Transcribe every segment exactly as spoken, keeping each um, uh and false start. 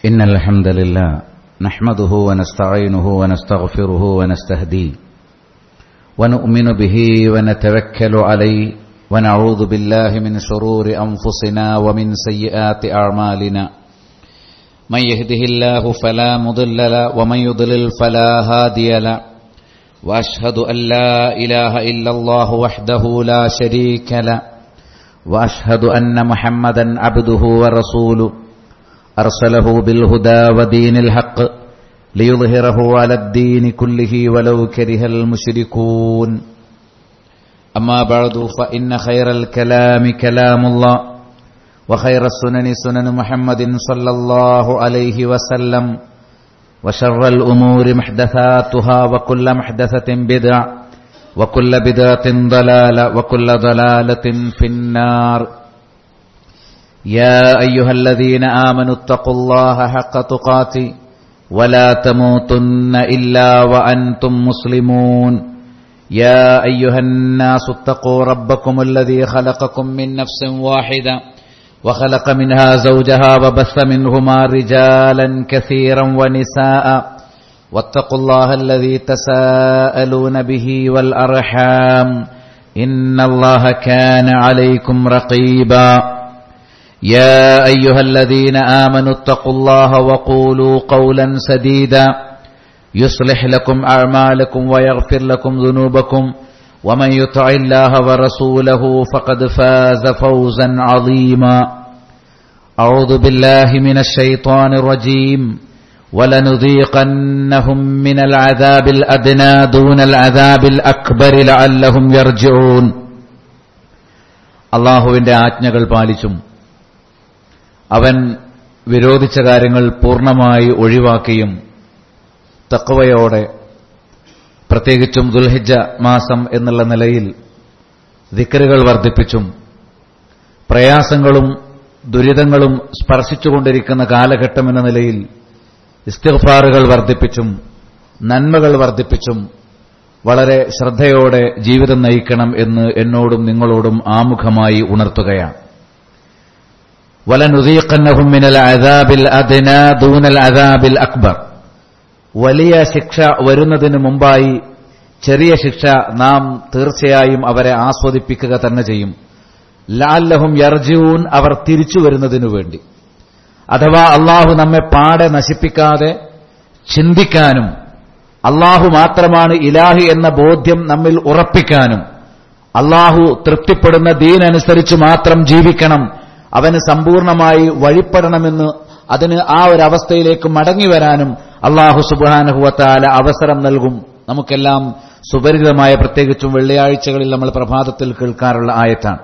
إن الحمد لله نحمده ونستعينه ونستغفره ونستهديه ونؤمن به ونتوكل عليه ونعوذ بالله من شرور أنفسنا ومن سيئات أعمالنا من يهده الله فلا مضل له ومن يضلل فلا هادي له وأشهد أن لا إله إلا الله وحده لا شريك له وأشهد أن محمدا عبده ورسوله أرسله بالهدى ودين الحق ليظهره على الدين كله ولو كره المشركون أما بعد فإن خير الكلام كلام الله وخير السنن سنن محمد صلى الله عليه وسلم وشر الأمور محدثاتها وكل محدثة بدعة وكل بدعة ضلالة وكل ضلالة في النار يا أيها الذين آمنوا اتقوا الله حق تقاته ولا تموتن إلا وأنتم مسلمون يا أيها الناس اتقوا ربكم الذي خلقكم من نفس واحدة وخلق منها زوجها وبث منهما رجالا كثيرا ونساء واتقوا الله الذي تساءلون به والأرحام إن الله كان عليكم رقيبا يا أيها الذين آمنوا اتقوا الله وقولوا قولا سديدا يصلح لكم أعمالكم ويغفر لكم ذنوبكم ومن يطع الله ورسوله فقد فاز فوزا عظيما أعوذ بالله من الشيطان الرجيم ولنذيقنهم من العذاب الأدنى دون العذاب الأكبر لعلهم يرجعون അല്ലാഹുവിന്റെ ആജ്ഞകൾ പാലിച്ചും അവൻ വിരോധിച്ച കാര്യങ്ങൾ പൂർണ്ണമായി ഒഴിവാക്കിയും തഖ്വയോടെ പ്രത്യേകിച്ചും ദുൽഹിജ്ജ മാസം എന്നുള്ള നിലയിൽ ദിക്റുകൾ വർദ്ധിപ്പിച്ചും പ്രയാസങ്ങളും ദുരിതങ്ങളും സ്പർശിച്ചുകൊണ്ടിരിക്കുന്ന കാലഘട്ടം എന്ന നിലയിൽ ഇസ്തിഗ്ഫാറുകൾ വർദ്ധിപ്പിച്ചും നന്മകൾ വർദ്ധിപ്പിച്ചും വളരെ ശ്രദ്ധയോടെ ജീവിതം നയിക്കണം എന്ന് എന്നോടും നിങ്ങളോടും ആമുഖമായി ഉണർത്തുകയാണ്. വലനുദീഖന്നഹും മിനൽ അദാബിൽ അദ്നാ ദൂനൽ അദാബിൽ അക്ബർ. വലിയ ശിക്ഷ വരുന്നതിന് മുമ്പായി ചെറിയ ശിക്ഷ നാം തീർച്ചയായും അവരെ ആസ്വദിപ്പിക്കുക തന്നെ ചെയ്യും. ലഅല്ലഹും യർജിഊൻ, അവർ തിരിച്ചു വരുന്നതിനു വേണ്ടി. അഥവാ അള്ളാഹു നമ്മെ പാടെ നശിപ്പിക്കാതെ ചിന്തിക്കാനും അള്ളാഹു മാത്രമാണ് ഇലാഹി എന്ന ബോധ്യം നമ്മിൽ ഉറപ്പിക്കാനും അള്ളാഹു തൃപ്തിപ്പെടുന്ന ദീനനുസരിച്ച് മാത്രം ജീവിക്കണം, അവന് സമ്പൂർണമായി വഴിപ്പെടണമെന്ന് അതിന് ആ ഒരു അവസ്ഥയിലേക്ക് മടങ്ങി വരാനും അള്ളാഹു സുബ്ഹാനഹു വ തആല അവസരം നൽകും. നമുക്കെല്ലാം സുപരിചിതമായ പ്രത്യേകിച്ചും വെള്ളിയാഴ്ചകളിൽ നമ്മൾ പ്രഭാതത്തിൽ കേൾക്കാറുള്ള ആയത്താണ്.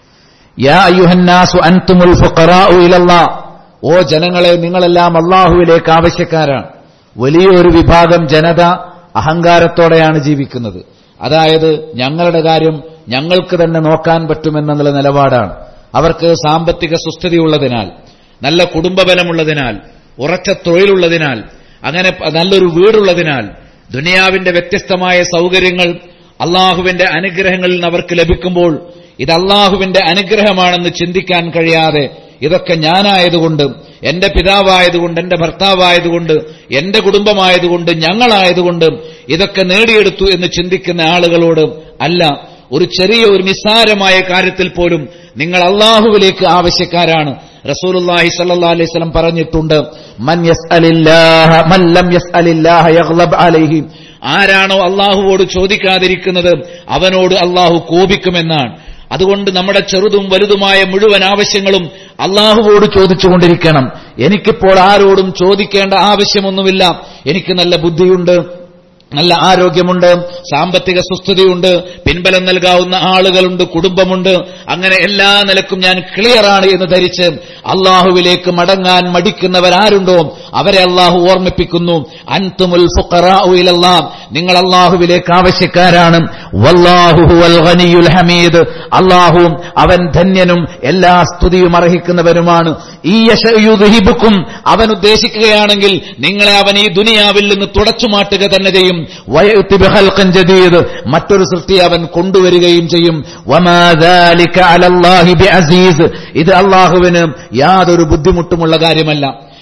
യാ അയ്യുഹന്നാസു അൻതുമുൽ ഫുഖറാഉ ഇലല്ലാഹ്, ഓ ജനങ്ങളെ, നിങ്ങളെല്ലാം അള്ളാഹുവിലേക്ക് ആവശ്യക്കാരാണ്. വലിയൊരു വിഭാഗം ജനത അഹങ്കാരത്തോടെയാണ് ജീവിക്കുന്നത്. അതായത് ഞങ്ങളുടെ കാര്യം ഞങ്ങൾക്ക് തന്നെ നോക്കാൻ പറ്റുമെന്നുള്ള നിലപാടാണ്. അവർക്ക് സാമ്പത്തിക സുസ്ഥിതിയുള്ളതിനാൽ, നല്ല കുടുംബബലമുള്ളതിനാൽ, ഉറച്ച തൊഴിലുള്ളതിനാൽ, അങ്ങനെ നല്ലൊരു വീടുള്ളതിനാൽ, ദുനിയാവിന്റെ വ്യത്യസ്തമായ സൗകര്യങ്ങൾ അള്ളാഹുവിന്റെ അനുഗ്രഹങ്ങളിൽ നിന്ന് അവർക്ക് ലഭിക്കുമ്പോൾ ഇത് അള്ളാഹുവിന്റെ അനുഗ്രഹമാണെന്ന് ചിന്തിക്കാൻ കഴിയാതെ ഇതൊക്കെ ഞാനായതുകൊണ്ട്, എന്റെ പിതാവായതുകൊണ്ട്, എന്റെ ഭർത്താവായതുകൊണ്ട്, എന്റെ കുടുംബമായതുകൊണ്ട്, ഞങ്ങളായതുകൊണ്ട് ഇതൊക്കെ നേടിയെടുത്തു എന്ന് ചിന്തിക്കുന്ന ആളുകളോട് അല്ല, ഒരു ചെറിയ ഒരു നിസ്സാരമായ കാര്യത്തിൽ പോലും നിങ്ങൾ അള്ളാഹുവിലേക്ക് ആവശ്യക്കാരാണ്. റസൂലുള്ളാഹി സ്വല്ലല്ലാഹു അലൈഹി വസല്ലം പറഞ്ഞിട്ടുണ്ട്, മൻ യസ്അലില്ലാഹ മൻ ലം യസ്അലില്ലാഹ യഗ്ളബ് അലൈഹി, ആരാണോ അള്ളാഹുവോട് ചോദിക്കാതിരിക്കുന്നത് അവനോട് അള്ളാഹു കോപിക്കുമെന്നാണ്. അതുകൊണ്ട് നമ്മുടെ ചെറുതും വലുതുമായ മുഴുവൻ ആവശ്യങ്ങളും അള്ളാഹുവോട് ചോദിച്ചുകൊണ്ടിരിക്കണം. എനിക്കിപ്പോൾ ആരോടും ചോദിക്കേണ്ട ആവശ്യമൊന്നുമില്ല. എനിക്ക് നല്ല ബുദ്ധിയുണ്ട്, നല്ല ആരോഗ്യമുണ്ട്, സാമ്പത്തിക സുസ്ഥിതിയുണ്ട്, പിൻബലം നൽകാവുന്ന ആളുകളുണ്ട്, കുടുംബമുണ്ട്, അങ്ങനെ എല്ലാ നിലക്കും ഞാൻ ക്ലിയറാണ് എന്ന് ധരിച്ച് അള്ളാഹുവിലേക്ക് മടങ്ങാൻ മടിക്കുന്നവരാരുണ്ടോ അവരെ അള്ളാഹു ഓർമ്മിപ്പിക്കുന്നു. അൻതുമുൽ ഫുഖറാഉ ഇലല്ലാഹ്, നിങ്ങൾ അള്ളാഹുവിലേക്ക് ആവശ്യക്കാരാണ്. വല്ലാഹു ഹുവൽ ഗനിയുൽ ഹമീദ്, അള്ളാഹു അവൻ ധന്യനും എല്ലാ സ്തുതിയും അർഹിക്കുന്നവനുമാണ്. ഈ യശയുദ്ഹിബുക്കും, അവൻ ഉദ്ദേശിക്കുകയാണെങ്കിൽ നിങ്ങളെ അവൻ ഈ ദുനിയാവിൽ നിന്ന് തുടച്ചു മാറ്റുക തന്നെ ചെയ്യും. വയഅതി ബിഖൽഖിൻ ജദീദ്, മറ്റൊരു സൃഷ്ടി അവൻ കൊണ്ടുവരികയും ചെയ്യും. വമാ ദാലിക അലല്ലാഹി ബിഅസീസ്, ഇത് അല്ലാഹുവിന് യാതൊരു ബുദ്ധിമുട്ടുമുള്ള കാര്യമല്ല.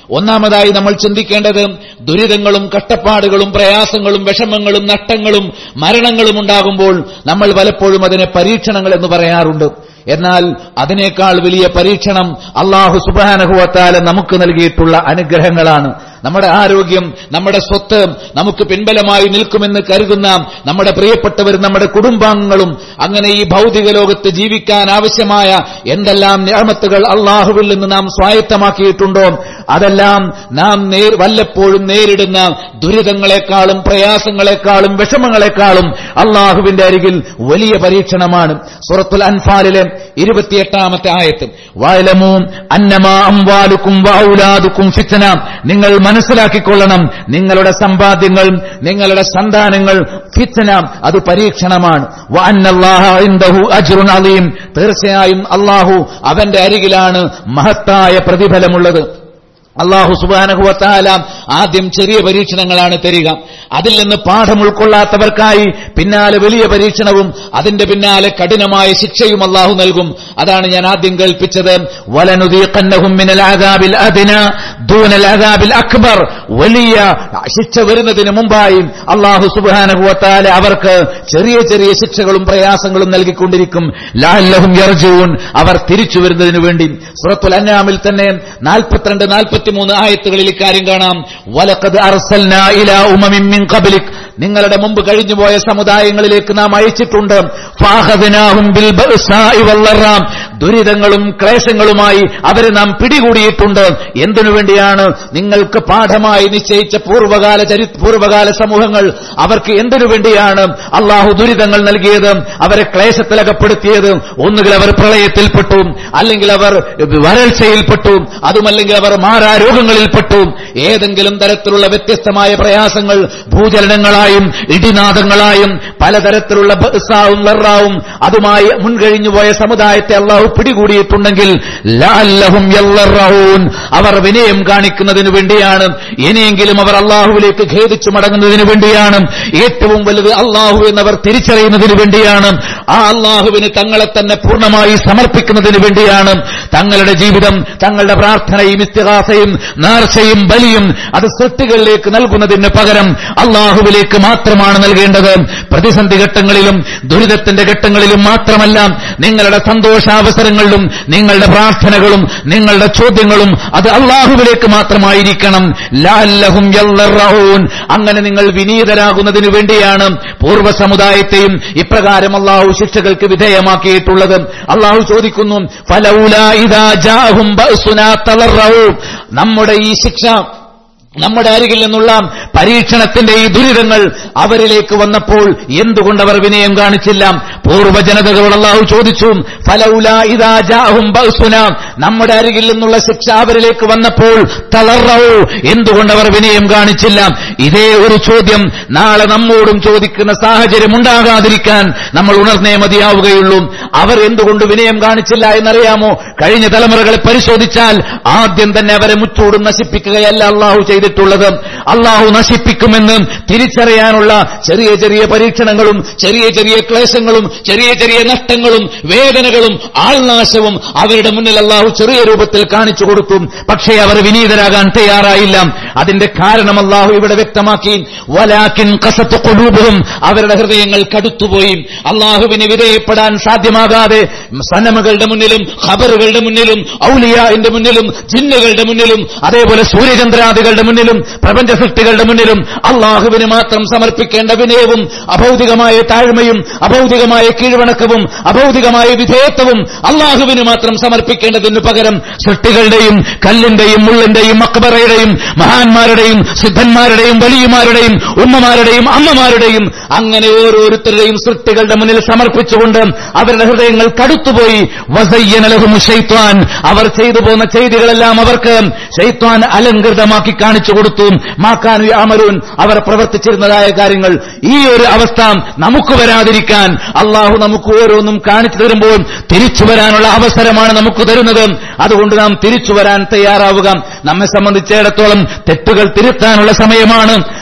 ഒന്നാമതായി നമ്മൾ ചിന്തിക്കേണ്ടത്, ദുരിതങ്ങളും കഷ്ടപ്പാടുകളും പ്രയാസങ്ങളും വിഷമങ്ങളും നഷ്ടങ്ങളും മരണങ്ങളും ഉണ്ടാകുമ്പോൾ നമ്മൾ പലപ്പോഴും അതിനെ പരീക്ഷണങ്ങൾ എന്ന് പറയാറുണ്ട്. എന്നാൽ അതിനേക്കാൾ വലിയ പരീക്ഷണം അല്ലാഹു സുബ്ഹാനഹു വ തആല നമുക്ക് നൽകിയിട്ടുള്ള അനുഗ്രഹങ്ങളാണ്. നമ്മുടെ ആരോഗ്യം, നമ്മുടെ സ്വത്ത്, നമുക്ക് പിൻബലമായി നിൽക്കുമെന്ന് കരുതുന്ന നമ്മുടെ പ്രിയപ്പെട്ടവരും നമ്മുടെ കുടുംബാംഗങ്ങളും, അങ്ങനെ ഈ ഭൗതിക ലോകത്ത് ജീവിക്കാൻ ആവശ്യമായ എന്തെല്ലാം നിഅമത്തുകൾ അല്ലാഹുവിൽ നിന്ന് നാം സ്വായത്തമാക്കിയിട്ടുണ്ടോ അതെല്ലാം നാം വല്ലപ്പോഴും നേരിടുന്ന ദുരിതങ്ങളെക്കാളും പ്രയാസങ്ങളെക്കാളും വിഷമങ്ങളെക്കാളും അല്ലാഹുവിന്റെ അരികിൽ വലിയ പരീക്ഷണമാണ്. സൂറത്തുൽ അൻഫാലിലെ ഇരുപത്തിയെട്ടാമത്തെ ആയത്ത്, വഅലമൂ അന്നമാ അംവാലുക്കും വഔലാദുക്കും ഫിത്ന, നിങ്ങൾ മനസ്സിലാക്കിക്കൊള്ളണം, നിങ്ങളുടെ സമ്പാദ്യങ്ങൾ, നിങ്ങളുടെ സന്താനങ്ങൾ ഫിത്ന, അത് പരീക്ഷണമാണ്. വഅന്നല്ലാഹ ഇൻദഹു അജ്റുൻ അളീം, തീർച്ചയായും അല്ലാഹു അവന്റെ അരികിലാണ് മഹത്തായ പ്രതിഫലമുള്ളത്. അല്ലാഹു സുബ്ഹാനഹു വ തആല ആദ്യം ചെറിയ പരീക്ഷണങ്ങളാണ് തരിക. അതിൽ നിന്ന് പാഠം ഉൾക്കൊള്ളാത്തവർക്കായി പിന്നാലെ വലിയ പരീക്ഷണവും അതിന്റെ പിന്നാലെ കഠിനമായ ശിക്ഷയും അല്ലാഹു നൽകും. അതാണ് ഞാൻ ആദ്യം കേൾപ്പിച്ചത്, വലനുദീഖന്നഹും മിനൽ അദാബിൽ അദ്നാ ദൂനൽ അദാബിൽ അക്ബർ. വലിയ ശിക്ഷ വരുന്നതിന് മുമ്പായി അല്ലാഹു സുബ്ഹാനഹു വ തആല അവർക്ക് ചെറിയ ചെറിയ ശിക്ഷകളും പ്രയാസങ്ങളും നൽകിക്കൊണ്ടിരിക്കും. ലഅല്ലഹും യർജൂൻ, അവർ തിരിച്ചു വരുന്നതിനു വേണ്ടി. സൂറത്തുൽ അൻആമിൽ തന്നെ നാൽപ്പത്തിരണ്ട് നാൽപ്പത്തിമൂന്ന് ആയത്തുകളിൽ ഇക്കാര്യം കാണാം. വലഖദ് അർസൽനാ ഇലാ ഉമമിൻ മിൻ ഖബ്ലിക്, നിങ്ങളുടെ മുമ്പ് കഴിഞ്ഞുപോയ സമുദായങ്ങളിലേക്ക് നാം അയച്ചിട്ടുണ്ട്. ഫഅഖദ്നാഹും ബിൽ ബഅസാഇ വല്ലറാ, ദുരിതങ്ങളും ക്ലേശങ്ങളുമായി അവരെ നാം പിടികൂടിയിട്ടുണ്ട്. എന്തിനു വേണ്ടിയാണ്? നിങ്ങൾക്ക് പാഠമായി നിശ്ചയിച്ച പൂർവ്വകാല ചരി പൂർവ്വകാല സമൂഹങ്ങൾ അവർക്ക് എന്തിനു വേണ്ടിയാണ് അള്ളാഹു ദുരിതങ്ങൾ നൽകിയത്, അവരെ ക്ലേശത്തിലകപ്പെടുത്തിയത്? ഒന്നുകിൽ അവർ പ്രളയത്തിൽപ്പെട്ടു, അല്ലെങ്കിൽ അവർ വരൾച്ചയിൽപ്പെട്ടു, അതുമല്ലെങ്കിൽ അവർ മാരാരോഗങ്ങളിൽപ്പെട്ടു. ഏതെങ്കിലും തരത്തിലുള്ള വ്യത്യസ്തമായ പ്രയാസങ്ങൾ ഭൂചലനങ്ങളായും ഇടിനാദങ്ങളായും പലതരത്തിലുള്ള ബഅസാവും ലറാവും അതുമായി മുൻകഴിഞ്ഞുപോയ സമുദായത്തെ അള്ളാഹു പിടികൂടിയിട്ടുണ്ടെങ്കിൽ ലഅല്ലഹും യല്ലറഊൻ, അവർ വിനയം കാണിക്കുന്നതിനു വേണ്ടിയാണ്. ഇനിയെങ്കിലും അവർ അള്ളാഹുവിലേക്ക് ഖേദിച്ചു മടങ്ങുന്നതിനു വേണ്ടിയാണ്. ഏറ്റവും വലുത് അള്ളാഹു എന്നവർ തിരിച്ചറിയുന്നതിനു വേണ്ടിയാണ്. ആ അള്ളാഹുവിന് തങ്ങളെ തന്നെ പൂർണ്ണമായി സമർപ്പിക്കുന്നതിനു വേണ്ടിയാണ്. തങ്ങളുടെ ജീവിതം, തങ്ങളുടെ പ്രാർത്ഥനയും ഇസ്തിഗാസയും നേർച്ചയും ബലിയും അത് സൃഷ്ടികളിലേക്ക് നൽകുന്നതിന് പകരം അള്ളാഹുവിലേക്ക് മാത്രമാണ് നൽകേണ്ടത്. പ്രതിസന്ധി ഘട്ടങ്ങളിലും ദുരിതത്തിന്റെ ഘട്ടങ്ങളിലും മാത്രമല്ല, നിങ്ങളുടെ സന്തോഷാവസരങ്ങളിലും നിങ്ങളുടെ പ്രാർത്ഥനകളും നിങ്ങളുടെ ചോദ്യങ്ങളും അത് അള്ളാഹുവിലേക്ക് മാത്രമായിരിക്കണം. ലഅല്ലഹും യല്ലറഊൻ, അങ്ങനെ നിങ്ങൾ വിനീതരാകുന്നതിനു വേണ്ടിയാണ് പൂർവ്വ സമുദായത്തെയും ഇപ്രകാരം അള്ളാഹു ശിക്ഷകൾക്ക് വിധേയമാക്കിയിട്ടുള്ളത്. അള്ളാഹു ചോദിക്കുന്നു, ഫലൗലാ ഇദാ ജാഅഹും ബഅസുനാ തളറഊ, നമ്മുടെ ഈ ശിക്ഷ, നമ്മുടെ അരികിൽ നിന്നുള്ള പരീക്ഷണത്തിന്റെ ഈ ദുരിതങ്ങൾ അവരിലേക്ക് വന്നപ്പോൾ എന്തുകൊണ്ടവർ വിനയം കാണിച്ചില്ല? പൂർവ്വ ജനതകളോട് അല്ലാഹു ചോദിച്ചു, ഫലൗലാ ഇദാ ജാഅഹും ബഅസുനാ, നമ്മുടെ അരികിൽ നിന്നുള്ള ശിക്ഷ അവരിലേക്ക് വന്നപ്പോൾ തളറഊ, എന്തുകൊണ്ടവർ വിനയം കാണിച്ചില്ല? ഇതേ ഒരു ചോദ്യം നാളെ നമ്മോടും ചോദിക്കുന്ന സാഹചര്യം ഉണ്ടാകാതിരിക്കാൻ നമ്മൾ ഉണർന്നേ മതിയാവുകയുള്ളൂ. അവർ എന്തുകൊണ്ട് വിനയം കാണിച്ചില്ല എന്നറിയാമോ? കഴിഞ്ഞ തലമുറകളെ പരിശോധിച്ചാൽ ആദ്യം തന്നെ അവരെ മുച്ചൂടും നശിപ്പിക്കുകയല്ല അല്ലാഹു ചെയ്തിട്ടുള്ളത്. അല്ലാഹു നശിപ്പിക്കുമെന്ന് തിരിച്ചറിയാനുള്ള ചെറിയ ചെറിയ പരീക്ഷണങ്ങളും ചെറിയ ചെറിയ ക്ലേശങ്ങളും ചെറിയ ചെറിയ നഷ്ടങ്ങളും വേദനകളും ആൾനാശവും അവരുടെ മുന്നിൽ അല്ലാഹു ചെറിയ രൂപത്തിൽ കാണിച്ചു കൊടുത്തു. പക്ഷേ അവർ വിനീതരാകാൻ തയ്യാറായില്ല. അതിന്റെ കാരണം അല്ലാഹു ഇവിടെ വ്യക്തമാക്കി, വലാകിൻ ഖസത് ഖുലൂബുഹും, അവരുടെ ഹൃദയങ്ങൾ കടുത്തുപോയി. അല്ലാഹുവിനെ വിധേയപ്പെടാൻ സാധ്യമാകാതെ സനമുകളുടെ മുന്നിലും ഖബറുകളുടെ മുന്നിലും ഔലിയാന്റെ മുന്നിലും ജിന്നുകളുടെ മുന്നിലും അതേപോലെ സൂര്യചന്ദ്രാദികളുടെ മുന്നിലും പ്രപഞ്ച സൃഷ്ടികളുടെ മുന്നിലും അള്ളാഹുവിന് മാത്രം സമർപ്പിക്കേണ്ട വിനയവും അഭൗതികമായ താഴ്മയും അഭൗതികമായ കീഴ്വണക്കവും അഭൗതികമായ വിധേയത്വവും അള്ളാഹുവിന് മാത്രം സമർപ്പിക്കേണ്ടതിനു പകരം സൃഷ്ടികളുടെയും കല്ലിന്റെയും മുള്ളിന്റെയും മക്ബറയുടെയും മഹാന്മാരുടെയും സിദ്ധന്മാരുടെയും വലിയമാരുടെയും ഉമ്മമാരുടെയും അമ്മമാരുടെയും അങ്ങനെ ഓരോരുത്തരുടെയും സൃഷ്ടികളുടെ മുന്നിൽ സമർപ്പിച്ചുകൊണ്ട് അവരുടെ ഹൃദയങ്ങൾ കടുത്തുപോയി. വസയ്യന ലഹും ശൈത്വാൻ, അവർ ചെയ്തു പോന്ന ചെയ്തികളെല്ലാം അവർക്ക് ശൈത്വാൻ അലങ്കൃതമാക്കി കാണിച്ചു കൊടുത്തു. മാക്കാനു യഅമലൂൻ, അവർ പ്രവർത്തിച്ചിരുന്നതായ കാര്യങ്ങൾ. ഈ ഒരു അവസ്ഥ നമുക്ക് വരാതിരിക്കാൻ അള്ളാഹു നമുക്ക് ഓരോന്നും കാണിച്ചു തരുമ്പോൾ തിരിച്ചു വരാനുള്ള അവസരമാണ് നമുക്ക് തരുന്നത്. അതുകൊണ്ട് നാം തിരിച്ചു വരാൻ തയ്യാറാവുക. നമ്മെ സംബന്ധിച്ചിടത്തോളം തെറ്റുകൾ തിരുത്താനുള്ള സമയമാണ്.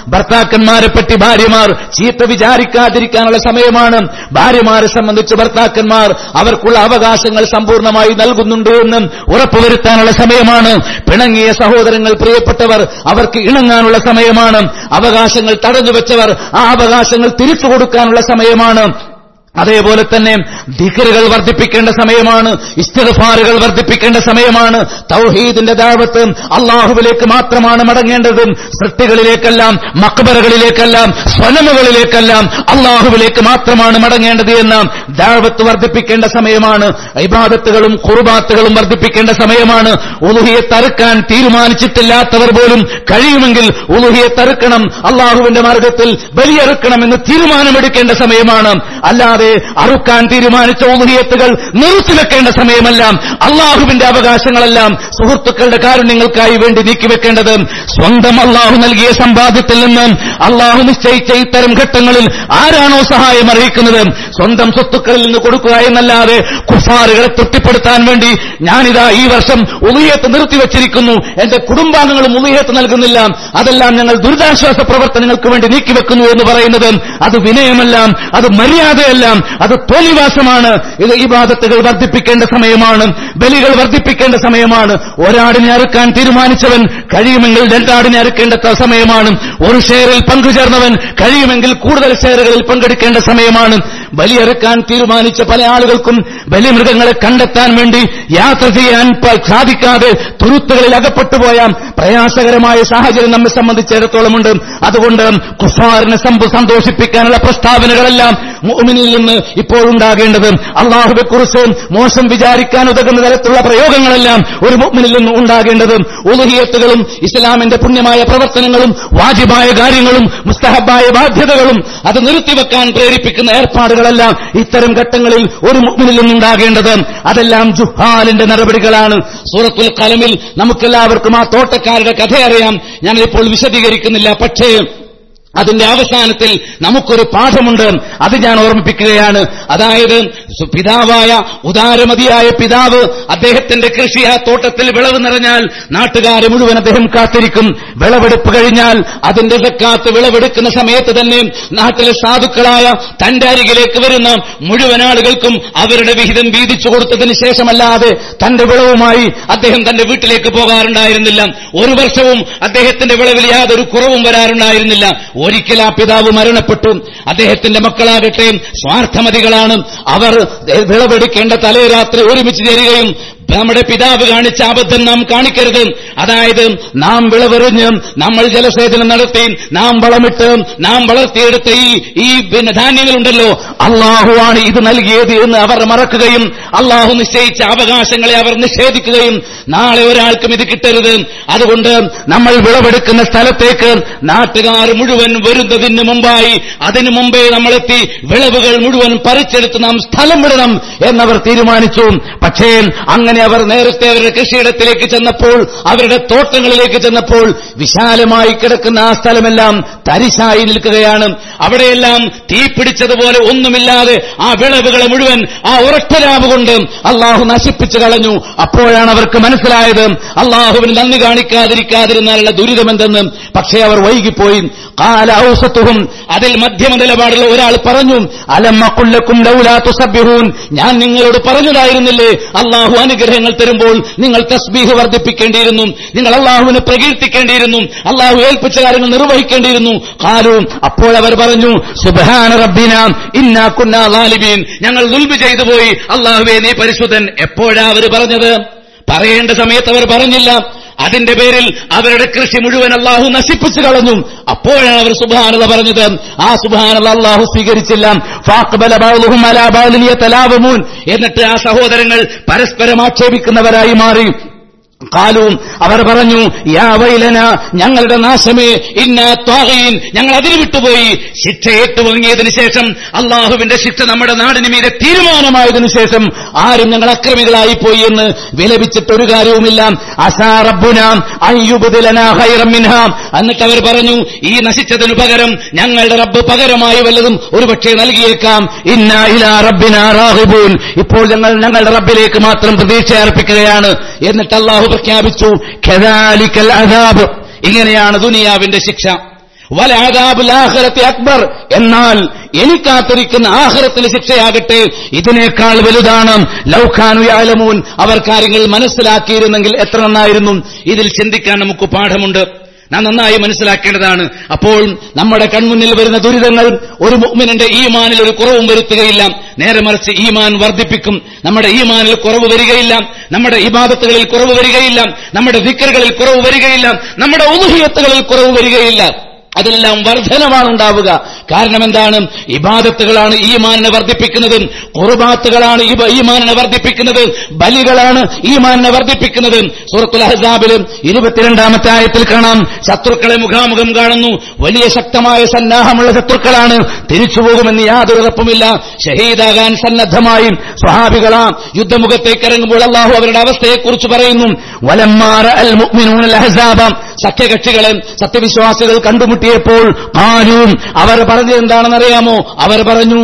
ഭർത്താക്കന്മാരെ പറ്റി ഭാര്യമാർ ചീത്ത വിചാരിക്കാതിരിക്കാനുള്ള സമയമാണ്. ഭാര്യമാരെ സംബന്ധിച്ച് ഭർത്താക്കന്മാർ അവർക്കുള്ള അവകാശങ്ങൾ സമ്പൂർണ്ണമായി നൽകുന്നുണ്ട് എന്ന് ഉറപ്പുവരുത്താനുള്ള സമയമാണ്. പിണങ്ങിയ സഹോദരങ്ങൾ, പ്രിയപ്പെട്ടവർ, അവർക്ക് ഇണങ്ങാനുള്ള സമയമാണ്. അവകാശങ്ങൾ തടഞ്ഞുവെച്ചവർ ആ അവകാശങ്ങൾ തിരിച്ചു കൊടുക്കാനുള്ള സമയമാണ്. അതേപോലെ തന്നെ ദിക്റുകൾ വർദ്ധിപ്പിക്കേണ്ട സമയമാണ്. ഇസ്തിഗ്ഫാറുകൾ വർദ്ധിപ്പിക്കേണ്ട സമയമാണ്. തൗഹീദിന്റെ ദഅവത്ത് അല്ലാഹുവിലേക്ക് മാത്രമാണ് മടങ്ങേണ്ടത്. സൃഷ്ടികളിലേക്കെല്ലാം, മഖ്ബറകളിലേക്കെല്ലാം, സ്വനമുകളിലേക്കെല്ലാം അല്ലാഹുവിലേക്ക് മാത്രമാണ് മടങ്ങേണ്ടത് എന്ന ദഅവത്ത് വർദ്ധിപ്പിക്കേണ്ട സമയമാണ്. ഇബാദത്തുകളും ഖുർബാത്തുകളും വർദ്ധിപ്പിക്കേണ്ട സമയമാണ്. ഉലൂഹിയത്ത് അറുക്കാൻ തീരുമാനിച്ചിട്ടില്ലാത്തവർ പോലും കഴിയുമെങ്കിൽ ഉലൂഹിയത്ത് അറുക്കണം, അല്ലാഹുവിന്റെ മാർഗത്തിൽ ബലിയറുക്കണം എന്ന് തീരുമാനമെടുക്കേണ്ട സമയമാണ്. അല്ലാതെ അറുക്കാൻ തീരുമാനിച്ച ഉലൂഹിയത്തുകൾ നിർത്തിവെക്കേണ്ട സമയമല്ല. അള്ളാഹുവിന്റെ അവകാശങ്ങളെല്ലാം സുഹൃത്തുക്കളുടെ കാരുണ്യങ്ങൾക്കായി വേണ്ടി നീക്കിവെക്കേണ്ടത്. സ്വന്തം അള്ളാഹു നൽകിയ സമ്പാദ്യത്തിൽ നിന്ന് അള്ളാഹു നിശ്ചയിച്ച ഇത്തരം ഘട്ടങ്ങളിൽ ആരാണോ സഹായം അറിയിക്കുന്നത് സ്വന്തം സ്വത്തുക്കളിൽ നിന്ന് കൊടുക്കുക എന്നല്ലാതെ കുഫാറുകളെ തൃപ്തിപ്പെടുത്താൻ വേണ്ടി ഞാനിതാ ഈ വർഷം ഉലൂഹിയത്ത് നിർത്തിവെച്ചിരിക്കുന്നു, എന്റെ കുടുംബാംഗങ്ങളും ഉലൂഹിയത്ത് നൽകുന്നില്ല, അതെല്ലാം ഞങ്ങൾ ദുരിതാശ്വാസ പ്രവർത്തനങ്ങൾക്ക് വേണ്ടി നീക്കിവെക്കുന്നു എന്ന് പറയുന്നത് അത് വിനയമല്ല, അത് മര്യാദയല്ല, അത് തോന്നിവാസമാണ്. ഇത് ഇബാദത്തുകൾ വർദ്ധിപ്പിക്കേണ്ട സമയമാണ്. ബലികൾ വർദ്ധിപ്പിക്കേണ്ട സമയമാണ്. ഒരാടിനെ അറുക്കാൻ തീരുമാനിച്ചവൻ കഴിയുമെങ്കിൽ രണ്ടാടിനെ അറുക്കേണ്ട സമയമാണ്. ഒരു ഷെയറിൽ പങ്കുചേർന്നവൻ കഴിയുമെങ്കിൽ കൂടുതൽ ഷെയറുകളിൽ പങ്കെടുക്കേണ്ട സമയമാണ്. ബലിയെറുക്കാൻ തീരുമാനിച്ച പല ആളുകൾക്കും ബലിമൃഗങ്ങളെ കണ്ടെത്താൻ വേണ്ടി യാത്ര ചെയ്യാൻ സാധിക്കാതെ തുരുത്തുകളിൽ അകപ്പെട്ടുപോയ പ്രയാസകരമായ സാഹചര്യം നമ്മെ സംബന്ധിച്ചിടത്തോളമുണ്ട്. അതുകൊണ്ട് കുഫാറിനെ സന്തോഷിപ്പിക്കാനുള്ള പ്രസ്താവനകളെല്ലാം മുഅ്മിനിൽ നിന്ന് ഇപ്പോൾ ഉണ്ടാകേണ്ടത്. അള്ളാഹുവെക്കുറിച്ച് മോശം വിചാരിക്കാൻ ഉതകുന്ന തരത്തിലുള്ള പ്രയോഗങ്ങളെല്ലാം ഒരു മുഅ്മിനിൽ നിന്ന് ഉണ്ടാകേണ്ടത്. ഉലൂഹിയത്തുകളും ഇസ്ലാമിന്റെ പുണ്യമായ പ്രവർത്തനങ്ങളും വാജിബായ കാര്യങ്ങളും മുസ്തഹബായ ബാധ്യതകളും അത് നിർത്തിവെക്കാൻ പ്രേരിപ്പിക്കുന്ന ഏർപ്പാടുകളെല്ലാം ഇത്തരം ഘട്ടങ്ങളിൽ ഒരു മുഅ്മിനിൽ നിന്നുണ്ടാകേണ്ടത്. അതെല്ലാം ജുഹാലിന്റെ നടപടികളാണ്. സൂറത്തുൽ ഖലമിൽ നമുക്കെല്ലാവർക്കും ആ തോട്ടക്കാരുടെ കഥ അറിയാം. ഞാനിപ്പോൾ വിശദീകരിക്കുന്നില്ല. പക്ഷേ അതിന്റെ അവസാനത്തിൽ നമുക്കൊരു പാഠമുണ്ട്, അത് ഞാൻ ഓർമ്മിപ്പിക്കുകയാണ്. അതായത് പിതാവായ ഉദാരമതിയായ പിതാവ് അദ്ദേഹത്തിന്റെ കൃഷി ആ തോട്ടത്തിൽ വിളവ് നിറഞ്ഞാൽ നാട്ടുകാരെ മുഴുവൻ അദ്ദേഹം കാത്തിരിക്കും. വിളവെടുപ്പ് കഴിഞ്ഞാൽ അതിന്റെ സക്കാത്ത് വിളവെടുക്കുന്ന സമയത്ത് തന്നെ നാട്ടിലെ സാധുക്കളായ തന്റെ അരികിലേക്ക് വരുന്ന മുഴുവൻ ആളുകൾക്കും അവരുടെ വിഹിതം വീതിച്ചു കൊടുത്തതിന് ശേഷമല്ലാതെ തന്റെ വിളവുമായി അദ്ദേഹം തന്റെ വീട്ടിലേക്ക് പോകാറുണ്ടായിരുന്നില്ല. ഒരു വർഷവും അദ്ദേഹത്തിന്റെ വിളവിൽ യാതൊരു കുറവും വരാറുണ്ടായിരുന്നില്ല. ഒരിക്കൽ ആ പിതാവ് മരണപ്പെട്ടു. അദ്ദേഹത്തിന്റെ മക്കളാകട്ടെ സ്വാർത്ഥമതികളാണ്. അവർ വിളവെടുക്കേണ്ട തലേ രാത്രി ഒരുമിച്ച് ചേരുകയും നമ്മുടെ പിതാവ് കാണിച്ച അബദ്ധം നാം കാണിക്കരുത്. അതായത് നാം വിളവെറിഞ്ഞ് നമ്മൾ ജലസേചനം നടത്തി നാം വളമിട്ട് നാം വളർത്തിയെടുത്ത ഈ ഈ പിന്നെ ധാന്യങ്ങളുണ്ടല്ലോ, അള്ളാഹുവാണ് ഇത് നൽകിയത് എന്ന് അവർ മറക്കുകയും അള്ളാഹു നിശ്ചയിച്ച അവകാശങ്ങളെ അവർ നിഷേധിക്കുകയും നാളെ ഒരാൾക്കും ഇത് കിട്ടരുത്. അതുകൊണ്ട് നമ്മൾ വിളവെടുക്കുന്ന സ്ഥലത്തേക്ക് നാട്ടുകാർ മുഴുവൻ വരുന്നതിന് മുമ്പായി അതിനു മുമ്പേ നമ്മളെത്തി വിളവുകൾ മുഴുവൻ പറിച്ചെടുത്ത് നാം സ്ഥലം വിടണം എന്നവർ തീരുമാനിച്ചു. പക്ഷേ അങ്ങനെ അവർ നേരത്തെ അവരുടെ കൃഷിയിടത്തിലേക്ക് ചെന്നപ്പോൾ, അവരുടെ തോട്ടങ്ങളിലേക്ക് ചെന്നപ്പോൾ വിശാലമായി കിടക്കുന്ന ആ സ്ഥലമെല്ലാം തരിശായി നിൽക്കുകയാണ്. അവിടെയെല്ലാം തീ പിടിച്ചതുപോലെ ഒന്നുമില്ലാതെ ആ വിളവുകളെ മുഴുവൻ ആ ഉറട്ടരാവ് കൊണ്ട് അള്ളാഹു നശിപ്പിച്ചു കളഞ്ഞു. അപ്പോഴാണ് അവർക്ക് മനസ്സിലായത് അള്ളാഹുവിന് നന്ദി കാണിക്കാതിരിക്കാതിരുന്നാലുള്ള ദുരിതമെന്തെന്ന്. പക്ഷേ അവർ വൈകിപ്പോയി. ഖാല ഔസതുഹും, അതിൽ മധ്യമ നിലപാടുള്ള ഒരാൾ പറഞ്ഞു, അലം അഖുൽ ലക്കും ലൗലാ തുസബ്ബിഹൂൻ, ഞാൻ നിങ്ങളോട് പറഞ്ഞതായിരുന്നില്ലേ അള്ളാഹു അനുഗ്രഹങ്ങൾ തരുമ്പോൾ നിങ്ങൾ തസ്ബീഹ് വർദ്ധിപ്പിക്കേണ്ടിയിരുന്നു, നിങ്ങൾ അള്ളാഹുവിനെ പ്രകീർത്തിക്കേണ്ടിയിരുന്നു, അള്ളാഹു ഏൽപ്പിച്ച കാര്യങ്ങൾ നിർവഹിക്കേണ്ടിയിരുന്നു. ഖാലു, അപ്പോൾ അവർ പറഞ്ഞു, സുബ്ഹാന റബ്ബിന ഇന്നാ കുന്നാ ളാലിബീൻ, ഞങ്ങൾ ദുൽമ് ചെയ്തു പോയി, അള്ളാഹുവേ നീ പരിശുദ്ധൻ. എപ്പോഴാ അവർ പറഞ്ഞത്? പറയേണ്ട സമയത്ത് അവർ പറഞ്ഞില്ല. അതിന്റെ പേരിൽ അവരുടെ കൃഷി മുഴുവൻ അള്ളാഹു നശിപ്പിച്ചു കളഞ്ഞു. അപ്പോഴാണ് അവർ സുബ്ഹാനല്ലാഹ് പറഞ്ഞത്. ആ സുബ്ഹാനല്ലാഹ് അള്ളാഹു സ്വീകരിച്ചില്ല. ഫഅഖ്ബല ബഅ്ദുഹും അലാ ബഅ്ദിൻ യതലാവമൂൻ, എന്നിട്ട് ആ സഹോദരങ്ങൾ പരസ്പരം ആക്ഷേപിക്കുന്നവരായി മാറി. ഖാലൂ, അവർ പറഞ്ഞു, യാ വൈലന, ഞങ്ങളുടെ നാശമേ, ഇന്നാ ത്വാഗീൻ, ഞങ്ങൾ അതിന് വിട്ടുപോയി. ശിക്ഷ ഏറ്റുവാങ്ങിയതിനു ശേഷം, അള്ളാഹുവിന്റെ ശിക്ഷ നമ്മുടെ നാടിന് മീതെ തീരുമാനമായതിനു ശേഷം ആരും ഞങ്ങൾ അക്രമികളായി പോയി എന്ന് വിലപിച്ചിട്ടൊരു കാര്യവുമില്ല. അസാ റബ്ബുനാ അൻ യുബ്ദിലനാ ഖൈറൻ മിൻഹാ, എന്നിട്ട് അവർ പറഞ്ഞു, ഈ നശിച്ചതിനു പകരം ഞങ്ങളുടെ റബ്ബ് പകരമായി വല്ലതും ഒരുപക്ഷെ നൽകിയേക്കാം. ഇന്നാ ഇലാ റബ്ബിനാ റാഗിബൂൻ, ഇപ്പോൾ ഞങ്ങൾ ഞങ്ങളുടെ റബ്ബിലേക്ക് മാത്രം പ്രതീക്ഷ അർപ്പിക്കുകയാണ്. എന്നിട്ട് അള്ളാഹു പ്രഖ്യാപിച്ചു, കദാലിക്കൽ അദാബ്, ഇങ്ങനെയാണ് ദുനിയാവിന്റെ ശിക്ഷ. വലഅദാബുൽ ആഖിറത്തി അക്ബർ, എന്നാൽ എനിക്കാത്തിരിക്കുന്ന ആഖിറത്തിലെ ശിക്ഷയാകട്ടെ ഇതിനേക്കാൾ വലുതാണ്. ലൗ കാനൂ യഅലമൂൻ, അവർ കാര്യങ്ങൾ മനസ്സിലാക്കിയിരുന്നെങ്കിൽ എത്ര നന്നായിരുന്നു. ഇതിൽ ചിന്തിക്കാൻ നമുക്ക് പാഠമുണ്ട്, നാം നന്നായി മനസ്സിലാക്കേണ്ടതാണ്. അപ്പോൾ നമ്മുടെ കൺമുന്നിൽ വരുന്ന ദുരിതങ്ങൾ ഒരു മുഅ്മിനിന്റെ ഈമാനിൽ ഒരു കുറവും വരുത്തുകയില്ല, നേരെ മറിച്ച് ഈമാൻ വർദ്ധിപ്പിക്കും. നമ്മുടെ ഈമാനിൽ കുറവ് വരികയില്ല, നമ്മുടെ ഇബാദത്തുകളിൽ കുറവ് വരികയില്ല, നമ്മുടെ ദിക്റുകളിൽ കുറവ് വരികയില്ല, നമ്മുടെ ഉളുഹിയത്തുകളിൽ കുറവ് വരികയില്ല. അതിലെല്ലാം വർധനമാണ് ഉണ്ടാവുക. കാരണം എന്താണ്? ഇബാദത്തുകളാണ് ഈമാനിനെ വർദ്ധിപ്പിക്കുന്നത്, ഖുർബാത്തുകളാണ് ഈമാനിനെ വർദ്ധിപ്പിക്കുന്നത്, ബലികളാണ് ഈമാനിനെ വർദ്ധിപ്പിക്കുന്നത്. സൂറത്തുൽ അഹ്സാബിൽ ഇരുപത്തിരണ്ടാമത്തെ ആയത്തിൽ കാണാം, ശത്രുക്കളെ മുഖാമുഖം കാണുന്നു, വലിയ ശക്തമായ സന്നാഹമുള്ള ശത്രുക്കളാണ്, തിരിച്ചുപോകുമെന്ന് യാതൊരു ഉറപ്പുമില്ല. ഷഹീദാകാൻ സന്നദ്ധമായി സ്വഹാബികളാ യുദ്ധമുഖത്തേക്ക് ഇറങ്ങുമ്പോൾ അല്ലാഹു അവരുടെ അവസ്ഥയെക്കുറിച്ച് പറയുന്നു, വലമ്മാ റഅൽ മുഅ്മിനൂനൽ അഹ്സാബ, സഖ്യകക്ഷികളെ സത്യവിശ്വാസികൾ കണ്ടുമുട്ടിയപ്പോൾ ഖാലൂ, അവർ പറഞ്ഞത് എന്താണെന്നറിയാമോ? അവർ പറഞ്ഞു,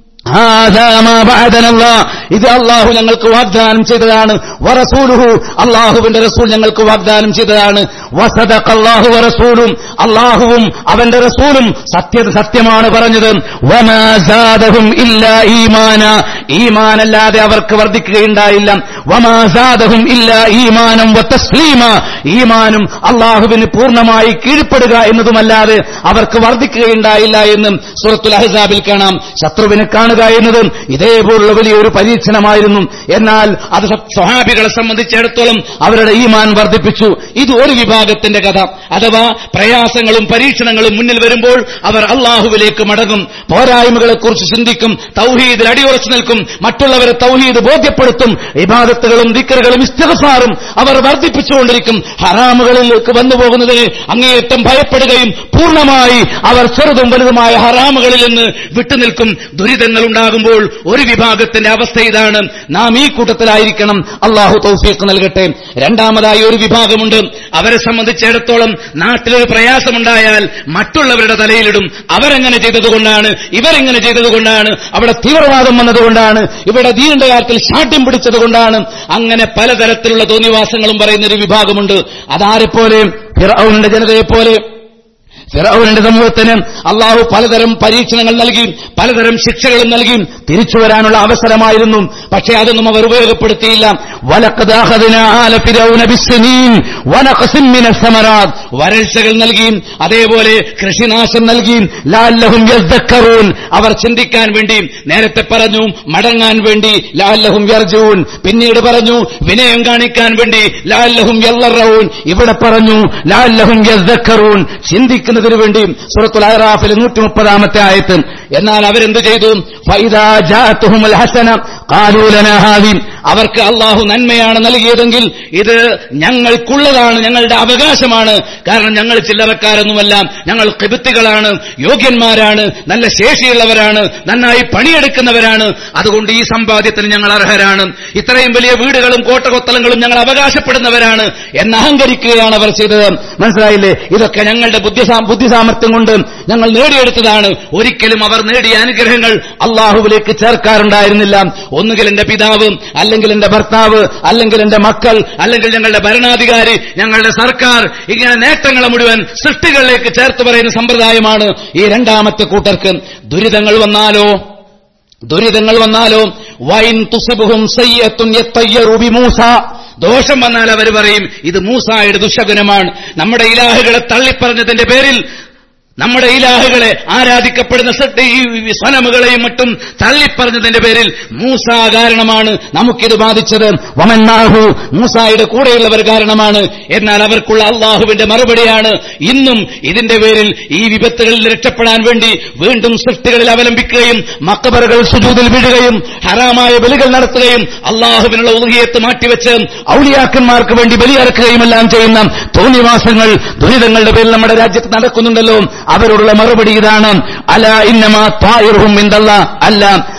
ഇത് അള്ളാഹു ഞങ്ങൾക്ക് വാഗ്ദാനം ചെയ്തതാണ്, വറസൂലുഹു, അള്ളാഹുവിന്റെ റസൂൽ ഞങ്ങൾക്ക് വാഗ്ദാനം ചെയ്തതാണ്, വസദഖല്ലാഹു വറസൂലും, അള്ളാഹുവും അവന്റെ റസൂലും സത്യ സത്യമാണ് പറഞ്ഞത്, വമാ സാദഹും ഇല്ലാ ഈമാന, ഈമാനല്ലാതെ അവർക്ക് വർദ്ധിക്കുകയുണ്ടായില്ല, വമാ സാദഹും ഇല്ലാ ഈമാനം വതസ്ലീമ, ഈമാനും അള്ളാഹുവിന് പൂർണ്ണമായി കീഴ്പ്പെടുക എന്നതുമല്ലാതെ അവർക്ക് വർദ്ധിക്കുകയുണ്ടായില്ല എന്ന് സൂറത്തുൽ അഹ്സാബിൽ കാണാം. ശത്രുവിനെ കാണുക എന്നത് ഇതേപോലുള്ള വലിയൊരു പരീക്ഷണമായിരുന്നു. എന്നാൽ അത് സ്വഹാബികളെ സംബന്ധിച്ചിടത്തോളം അവരുടെ ഈമാൻ വർദ്ധിപ്പിച്ചു. ഇത് ഒരു വിഭാഗത്തിന്റെ കഥ. അഥവാ പ്രയാസങ്ങളും പരീക്ഷണങ്ങളും മുന്നിൽ വരുമ്പോൾ അവർ അള്ളാഹുവിലേക്ക് മടങ്ങും, പോരായ്മകളെക്കുറിച്ച് ചിന്തിക്കും, തൗഹീദിൽ അടിയുറച്ചു നിൽക്കും, മറ്റുള്ളവരെ തൗഹീദ് ബോധ്യപ്പെടുത്തും, ഇബാദത്തുകളും ദിക്റുകളും ഇസ്തിഗ്ഫാറും അവർ വർദ്ധിപ്പിച്ചുകൊണ്ടിരിക്കും. ഹറാമുകളിലേക്ക് വന്നുപോകുന്നതിന് അങ്ങേയറ്റം ഭയപ്പെടുകയും പൂർണ്ണമായി അവർ ചെറുതും വലുതുമായ ഹറാമുകളിൽ നിന്ന് വിട്ടുനിൽക്കും. ദുരിതങ്ങൾ ഉണ്ടാകുമ്പോൾ ഒരു വിഭാഗത്തിന്റെ അവസ്ഥ ഇതാണ്. നാം ഈ കൂട്ടത്തിലായിരിക്കണം. അള്ളാഹു തൗഫീഖ് നൽകട്ടെ. രണ്ടാമതായി ഒരു വിഭാഗമുണ്ട്, അവരെ സംബന്ധിച്ചിടത്തോളം നാട്ടിലൊരു പ്രയാസമുണ്ടായാൽ മറ്റുള്ളവരുടെ തലയിലിടും. അവരെങ്ങനെ ചെയ്തതുകൊണ്ടാണ്, ഇവരെങ്ങനെ ചെയ്തതുകൊണ്ടാണ്, അവിടെ തീവ്രവാദം വന്നതുകൊണ്ടാണ്, ഇവിടെ ദീനിന്റെ കാര്യത്തിൽ ശാഠ്യം പിടിച്ചതുകൊണ്ടാണ്, അങ്ങനെ പലതരത്തിലുള്ള തോന്നിവാസങ്ങളും പറയുന്ന ഒരു വിഭാഗമുണ്ട്. അതാരെപ്പോലെ? ഫിർഔനിന്റെ ജനതയെപ്പോലെ. ഫിർഔനിന്റെ സമൂഹത്തിന് അള്ളാഹു പലതരം പരീക്ഷണങ്ങൾ നൽകി, പലതരം ശിക്ഷകളും നൽകി, തിരിച്ചു വരാനുള്ള അവസരമായിരുന്നു. പക്ഷേ അതൊന്നും അവർ ഉപയോഗപ്പെടുത്തിയില്ല. വലഖദ് അഖദ്നാ ആല ഫിർഔന ബിസ്സനീൻ വനഖസിൻ മിനസ് സമറാത്ത്, വരൾച്ചകൾ നൽകി, അതേപോലെ കൃഷിനാശം നൽകി, ലഅല്ലഹും യസ്ദക്കറൂൻ, അവർ ചിന്തിക്കാൻ വേണ്ടി. നേരത്തെ പറഞ്ഞു മടങ്ങാൻ വേണ്ടി, ലഅല്ലഹും യർജൂൻ. പിന്നീട് പറഞ്ഞു വിനയം കാണിക്കാൻ വേണ്ടി, ലഅല്ലഹും യല്ലറൂൻ. ഇവിടെ പറഞ്ഞു ലഅല്ലഹും യസ്ദക്കറൂൻ, ചിന്തിക്കുന്ന തിനു വേണ്ടി. സൂറത്തുൽ അഅറാഫിലെ നൂറ്റി മുപ്പതാമത്തെ ആയത്ത്. എന്നാൽ അവരെന്ത് ചെയ്തു? ഫൈദാ ജാഅതുഹുൽ ഹസന ഖാലൂ ലനാ ഹാദി, അവർക്ക് അള്ളാഹു നന്മയാണ് നൽകിയതെങ്കിൽ ഇത് ഞങ്ങൾക്കുള്ളതാണ്, ഞങ്ങളുടെ അവകാശമാണ്. കാരണം ഞങ്ങൾ ചില്ലറക്കാരൊന്നുമല്ല, ഞങ്ങൾ ഖിബ്തികളാണ്, യോഗ്യന്മാരാണ്, നല്ല ശേഷിയുള്ളവരാണ്, നന്നായി പണിയെടുക്കുന്നവരാണ്, അതുകൊണ്ട് ഈ സമ്പാദ്യത്തിന് ഞങ്ങൾ അർഹരാണ്, ഇത്രയും വലിയ വീടുകളും കോട്ടകൊത്തളങ്ങളും ഞങ്ങൾ അവകാശപ്പെടുന്നവരാണ് എന്ന് അഹങ്കരിക്കുകയാണ് അവർ ചെയ്തത്. മനസ്സിലായില്ലേ? ഇതൊക്കെ ഞങ്ങളുടെ ബുദ്ധി ബുദ്ധിസാമർത്ഥ്യം കൊണ്ട് ഞങ്ങൾ നേടിയെടുത്തതാണ്. ഒരിക്കലും അവർ നേടിയ അനുഗ്രഹങ്ങൾ അള്ളാഹുവിലേക്ക് ചേർക്കാറുണ്ടായിരുന്നില്ല. ഒന്നുകിൽ എന്റെ പിതാവ്, അല്ലെങ്കിൽ എന്റെ ഭർത്താവ്, അല്ലെങ്കിൽ എന്റെ മക്കൾ, അല്ലെങ്കിൽ ഞങ്ങളുടെ ഭരണാധികാരി, ഞങ്ങളുടെ സർക്കാർ, ഇങ്ങനെ നേട്ടങ്ങളെ മുഴുവൻ സൃഷ്ടികളിലേക്ക് ചേർത്ത് പറയുന്ന സമ്പ്രദായമാണ് ഈ രണ്ടാമത്തെ കൂട്ടർക്ക്. ദുരിതങ്ങൾ വന്നാലോ ദുരിതങ്ങൾ വന്നാലോ വൈൻ തുസിബുഹും സയ്യത്തുൻ യത്തയ്യറു ബിമൂസ, ദോഷം വന്നാൽ അവർ പറയും ഇത് മൂസായുടെ ദുശകുനമാണ്. നമ്മുടെ ഇലാഹുകളെ തള്ളിപ്പറഞ്ഞതിന്റെ പേരിൽ, നമ്മുടെ ഇലാഹുകളെ ആരാധിക്കപ്പെടുന്ന ഈ സ്വനമുകളെയും മറ്റും തള്ളിപ്പറഞ്ഞതിന്റെ പേരിൽ മൂസ കാരണമാണ് നമുക്കിത് ബാധിച്ചത്. വമന്നാഹു, മൂസായുടെ കൂടെയുള്ളവർ കാരണമാണ്. എന്നാൽ അവർക്കുള്ള അള്ളാഹുവിന്റെ മറുപടിയാണ് ഇന്നും ഇതിന്റെ പേരിൽ ഈ വിപത്തുകളിൽ രക്ഷപ്പെടാൻ വേണ്ടി വീണ്ടും സൃഷ്ടികളിൽ അവലംബിക്കുകയും മഖബറുകൾ സുജൂദിൽ വീഴുകയും ഹറാമായ ബലികൾ നടത്തുകയും അള്ളാഹുവിനുള്ള ഉളുഹിയത്ത് മാറ്റിവെച്ച് ഔലിയാക്കന്മാർക്ക് വേണ്ടി ബലിയറക്കുകയുമെല്ലാം ചെയ്യുന്ന തോന്നിവാസങ്ങൾ, ദുരിതങ്ങളുടെ പേരിൽ നമ്മുടെ രാജ്യത്ത് നടക്കുന്നുണ്ടല്ലോ. അവരോടുള്ള മറുപടി ഇതാണ്, അലാ ഇന്നമാ ത്വായിറുഹും ഇൻദല്ലാഹ്, അല്ല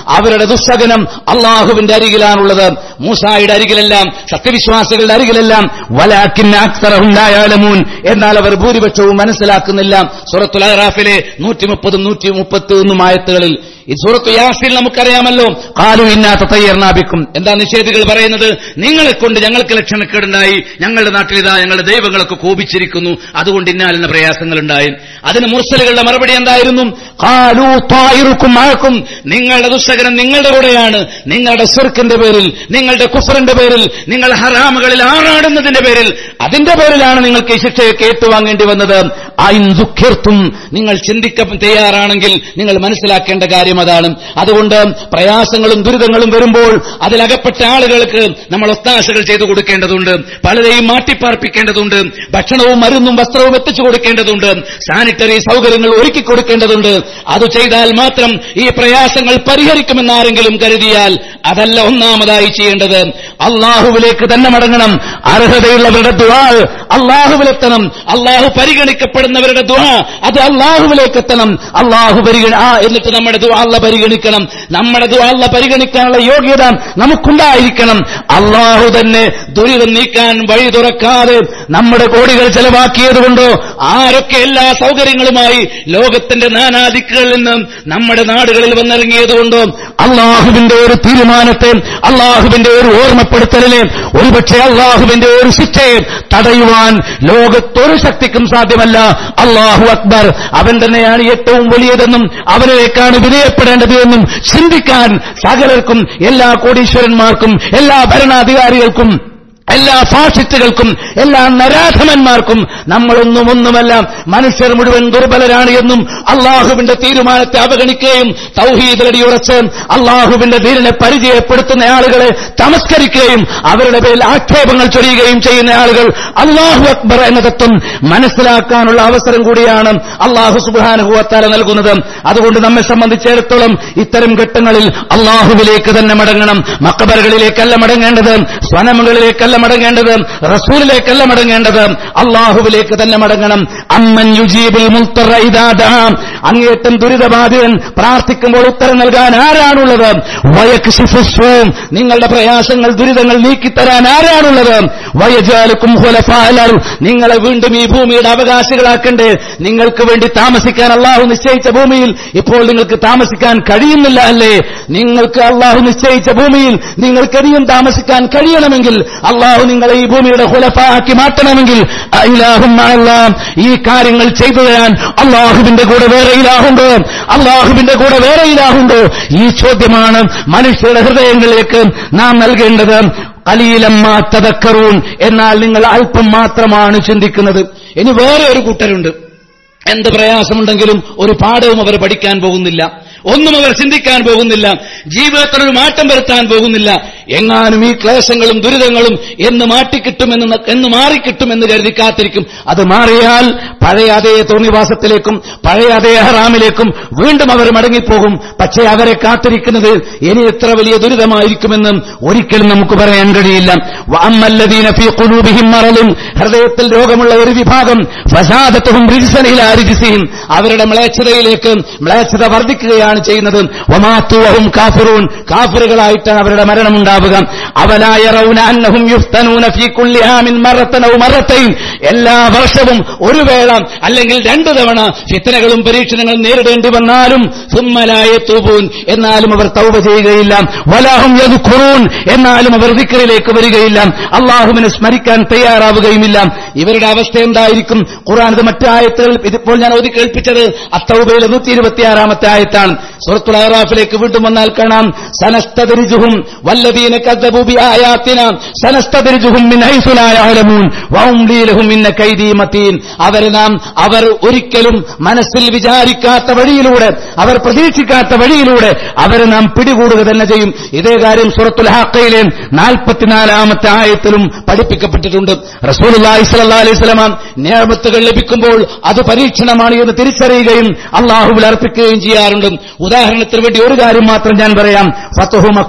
അവരുടെ ദുസ്സഹനം അള്ളാഹുവിന്റെ അരികിലാണുള്ളത്. മൂസായുടെ അരികിലെല്ലാം, സത്യവിശ്വാസികളുടെ അരികിലെല്ലാം. വലാകിന്ന അക്സറഹും ലാ യഅലമൂൻ, എന്നാൽ അവർ ഭൂരിപക്ഷവും മനസ്സിലാക്കുന്നില്ല. സൂറത്തുൽ അറാഫിലെ നൂറ്റി മുപ്പതും നൂറ്റി മുപ്പത്തി ഒന്നും ആയത്തുകളിൽ. ഈ സൂറത്തു യാസീൻ നമുക്കറിയാമല്ലോ. ഖാലു ഇന്നാ തതയ്യർനാ ബിക്കും, എന്താ നിഷേധികൾ പറയുന്നത്? നിങ്ങളെ കൊണ്ട് ഞങ്ങൾക്ക് ലക്ഷണക്കേടുണ്ടായി, ഞങ്ങളുടെ നാട്ടിലിതാ ഞങ്ങളുടെ ദൈവങ്ങളൊക്കെ കോപിച്ചിരിക്കുന്നു, അതുകൊണ്ട് ഇന്നാലെന്ന പ്രയാസങ്ങളുണ്ടായി. അതിന് മുർസലുകളുടെ മറുപടി എന്തായിരുന്നു? ഖാലു ത്വായിറുക്കും മഅക്കും, നിങ്ങളുടെ ദുസ്സഹനം നിങ്ങളുടെ കൂടെയാണ്. നിങ്ങളുടെ ശിർക്കിന്റെ പേരിൽ, നിങ്ങളുടെ കുഫറിന്റെ പേരിൽ, നിങ്ങൾ ഹറാമുകളിൽ ആറാടുന്നതിന്റെ പേരിൽ, അതിന്റെ പേരിലാണ് നിങ്ങൾക്ക് ഈ ശിക്ഷയൊക്കെ ഏറ്റുവാങ്ങേണ്ടി വന്നത്. ഐൻ ദുഃഖിർത്തും, നിങ്ങൾ ചിന്തിക്കാൻ തയ്യാറാണെങ്കിൽ നിങ്ങൾ മനസ്സിലാക്കേണ്ട കാര്യം അതാണ്. അതുകൊണ്ട് പ്രയാസങ്ങളും ദുരിതങ്ങളും വരുമ്പോൾ അതിലകപ്പെട്ട ആളുകൾക്ക് നമ്മൾ ഒത്താശകൾ ചെയ്തു കൊടുക്കേണ്ടതുണ്ട്, പലരെയും മാറ്റിപ്പാർപ്പിക്കേണ്ടതുണ്ട്, ഭക്ഷണവും മരുന്നും വസ്ത്രവും എത്തിച്ചു കൊടുക്കേണ്ടതുണ്ട്, സാനിറ്ററി സൗകര്യങ്ങൾ ഒരുക്കി കൊടുക്കേണ്ടതുണ്ട്. അത് ചെയ്താൽ മാത്രം ഈ പ്രയാസങ്ങൾ പരിഹരിക്കുമെന്ന് ആരെങ്കിലും കരുതിയാൽ അതല്ല ഒന്നാമതായി ചെയ്യേണ്ടത്. അള്ളാഹുവിലേക്ക് തന്നെ മടങ്ങണം. അർഹതയുള്ളവരുടെ ദുആ അള്ളാഹുവിലെത്തണം. അള്ളാഹു പരിഗണിക്കപ്പെടുന്നവരുടെ ദുആ അത് അള്ളാഹുവിലേക്ക് എത്തണം. അള്ളാഹു പരിഗണ എന്നിട്ട് നമ്മുടെ ദുആ അല്ലാഹു പരിഗണിക്കണം. നമ്മുടെ ദുആ അല്ലാഹു പരിഗണിക്കാനുള്ള യോഗ്യത നമുക്കുണ്ടായിരിക്കണം. അള്ളാഹു തന്നെ ദുരിതം നീക്കാൻ വഴി തുറക്കാതെ നമ്മുടെ കോടികൾ ചെലവാക്കിയതുകൊണ്ടോ, ആരൊക്കെ എല്ലാ സൗകര്യങ്ങളുമായി ലോകത്തിന്റെ നാനാദിക്കുകളിൽ നിന്നും നമ്മുടെ നാടുകളിൽ വന്നിറങ്ങിയതുകൊണ്ടോ, അള്ളാഹുവിന്റെ ഒരു തീരുമാനത്തെ, അള്ളാഹുവിന്റെ ഒരു ഓർമ്മപ്പെടുത്തലിനെ, ഒരുപക്ഷെ അള്ളാഹുവിന്റെ ഒരു ശിക്ഷയെ തടയുവാൻ ലോകത്തൊരു ശക്തിക്കും സാധ്യമല്ല. അല്ലാഹു അക്ബർ, അവൻ തന്നെയാണ് ഏറ്റവും വലിയതെന്നും അവനിലേക്കാണ് വിധേയപ്പെടേണ്ടത് എന്നും ചിന്തിക്കാൻ സകലർക്കും, എല്ലാ കോടീശ്വരന്മാർക്കും, എല്ലാ ഭരണാധികാരികൾക്കും, എല്ലാ ഫാഷിസ്റ്റുകൾക്കും, എല്ലാ നരാധമന്മാർക്കും നമ്മളൊന്നും ഒന്നുമല്ല, മനുഷ്യർ മുഴുവൻ ദുർബലരാണ് എന്നും അള്ളാഹുവിന്റെ തീരുമാനത്തെ അവഗണിക്കുകയും തൗഹീദിലടിയുറച്ച് അള്ളാഹുവിന്റെ ദീനിനെ പരിചയപ്പെടുത്തുന്ന ആളുകളെ തമസ്കരിക്കുകയും അവരുടെ പേരിൽ ആക്ഷേപങ്ങൾ ചൊരിയുകയും ചെയ്യുന്ന ആളുകൾ അല്ലാഹു അക്ബർ എന്ന തത്വം മനസ്സിലാക്കാനുള്ള അവസരം കൂടിയാണ് അള്ളാഹു സുബ്ഹാനഹു വ തആല നൽകുന്നത്. അതുകൊണ്ട് നമ്മെ സംബന്ധിച്ചിടത്തോളം ഇത്തരം ഘട്ടങ്ങളിൽ അള്ളാഹുവിലേക്ക് തന്നെ മടങ്ങണം. മഖബറുകളിലേക്കല്ല മടങ്ങേണ്ടത്, സ്വനമുകളിലേക്കല്ല മടങ്ങേണ്ടത്, റസൂലിലേക്കല്ല മടങ്ങേണ്ടത്, അള്ളാഹുവിലേക്ക് തന്നെ മടങ്ങണം. അമ്മൻ യുജീബുൽ മുൽത്തറ ഇദാ ദഅ, അങ്ങേറ്റം ദുരിതബാധിതൻ പ്രാർത്ഥിക്കുമ്പോൾ ഉത്തരം നൽകാൻ ആരാണുള്ളത്? വയക്ഷിഫുസ്സൂ, നിങ്ങളുടെ പ്രയാസങ്ങൾ ദുരിതങ്ങൾ നീക്കിത്തരാൻ ആരാണുള്ളത്? വയജാലുക്കും ഖുലഫാഅൽ അർദ്, നിങ്ങളെ വീണ്ടും ഈ ഭൂമിയുടെ അവകാശികളാക്കണ്ടേ? നിങ്ങൾക്ക് വേണ്ടി താമസിക്കാൻ അള്ളാഹു നിശ്ചയിച്ച ഭൂമിയിൽ ഇപ്പോൾ നിങ്ങൾക്ക് താമസിക്കാൻ കഴിയുന്നില്ല അല്ലേ? നിങ്ങൾക്ക് അള്ളാഹു നിശ്ചയിച്ച ഭൂമിയിൽ നിങ്ങൾക്കധികം താമസിക്കാൻ കഴിയണമെങ്കിൽ, അള്ളാഹു നിങ്ങളെ ഈ ഭൂമിയുടെ ഖുലഫാക്കി മാറ്റണമെങ്കിൽ, ഇലാഹും മഅല്ലാഹ്, ഈ കാര്യങ്ങൾ ചെയ്തു തരാൻ അള്ളാഹുവിന്റെ കൂടെ വേറെ ഇലാഹുണ്ടോ? അള്ളാഹുവിന്റെ കൂടെ വേറെ ഇലാഹുണ്ടോ? ഈ ചോദ്യമാണ് മനുഷ്യരുടെ ഹൃദയങ്ങളിലേക്ക് നാം നൽകേണ്ടത്. ഖലീലമ്മാ തദക്കറൂൻ, എന്നാൽ നിങ്ങൾ അല്പം മാത്രമാണ് ചിന്തിക്കുന്നത്. ഇനി വേറെ ഒരു കൂട്ടരുണ്ട്, എന്ത് പ്രയാസമുണ്ടെങ്കിലും ഒരു പാഠവും അവർ പഠിക്കാൻ പോകുന്നില്ല, ഒന്നും അവർ ചിന്തിക്കാൻ പോകുന്നില്ല, ജീവിതത്തിനൊരു മാറ്റം വരുത്താൻ പോകുന്നില്ല. എങ്ങാനും ഈ ക്ലേശങ്ങളും ദുരിതങ്ങളും എന്ന് മാറ്റിക്കിട്ടുമെന്ന് എന്ന് മാറിക്കിട്ടുമെന്ന് കരുതി കാത്തിരിക്കും. അത് മാറിയാൽ പഴയ അതേ തോന്നിവാസത്തിലേക്കും പഴയ അതേ ഹറാമിലേക്കും വീണ്ടും അവർ മടങ്ങിപ്പോകും. പക്ഷേ അവരെ കാത്തിരിക്കുന്നത് ഇനി എത്ര വലിയ ദുരിതമായിരിക്കുമെന്നും ഒരിക്കലും നമുക്ക് പറയാൻ കഴിയില്ല. വഅമ്മല്ലദീന ഫീ ഖുലൂബിഹിം മറദുൻ, ഹൃദയത്തിൽ രോഗമുള്ള ഒരു വിഭാഗം, ഫസാദത്തുഹും റിജ്സൻ ഇലാ റിജ്സിഹിം, അവരുടെ മ്ലേച്ഛതയിലേക്ക് മ്ലേച്ഛത വർദ്ധിക്കുകയാണ് ചെയ്യുന്നത്. വമാതു വഹും കാഫിറൂൻ, കാഫിറുകളായിട്ടാണ് അവരുടെ മരണമുണ്ടാവുക. അവലാ യറൗന അന്നഹും യുഫ്തനൂന ഫീ കുല്ലി ആമിൻ മറത്തൻ ഔ മറത്തൈൻ, എല്ലാ വർഷവും ഒരു വേള അല്ലെങ്കിൽ രണ്ടു തവണ ഫിത്നകളും പരീക്ഷണങ്ങളും നേരിടേണ്ടി വന്നാലും സുമ്മ ലാ യതൂബൂൻ, എന്നാലും അവർ തൗബ ചെയ്യുകയില്ല. വലാഹും യദ്കുറൂൻ, എന്നാലും അവർ ദിക്റിലേക്ക് വരികയില്ല, അല്ലാഹുവിനെ സ്മരിക്കാൻ തയ്യാറാവുകയുമില്ല. ഇവരുടെ അവസ്ഥ എന്തായിരിക്കും? ഖുർആനിലെ മറ്റു ആയത്തുകൾ, ഇതിപ്പോൾ ഞാൻ ഓതി കേൾപ്പിച്ചത് അത്തൗബയിലെ നൂറ്റി ഇരുപത്തിയാറാമത്തെ ആയത്താണ്. സൂറത്തുൽ അറാഫിലേക്ക് വീണ്ടും വന്നാൽ കാണാം, സനസ്തദ്രിജുഹും വല്ലദീന കദ്ദബൂ ബിആയാതിനാ സനസ്തദ്രിജുഹും മിൻ ഹൈസു ലാ യഅലമൂൻ വഉംലി ലഹും ഇന്ന കൈദീ മതീൻ. അവർ നാം അവർ ഒരിക്കലും മനസ്സിൽ വിചാരിക്കാത്ത വഴിയിലൂടെ, അവർ പ്രതീക്ഷിക്കാത്ത വഴിയിലൂടെ അവരെ നാം പിടികൂടുക തന്നെ ചെയ്യും. ഇതേ കാര്യം സൂറത്തുൽ ഹഖയിലെ നാൽപ്പത്തിനാലാമത്തെ ആയത്തിലും പഠിപ്പിക്കപ്പെട്ടിട്ടുണ്ട്. റസൂലുള്ളാഹി സ്വല്ലല്ലാഹു അലൈഹി വസല്ലം നിഅമത്തുകൾ ലഭിക്കുമ്പോൾ അത് പരീക്ഷണമാണ് എന്ന് തിരിച്ചറിയുകയും അല്ലാഹുവിൽ അർപ്പിക്കുകയും ചെയ്യാറുണ്ട്. ഉദാഹരണത്തിന് വേണ്ടി ഒരു കാര്യം മാത്രം ഞാൻ പറയാം. ഫത്ഹു മക്ക,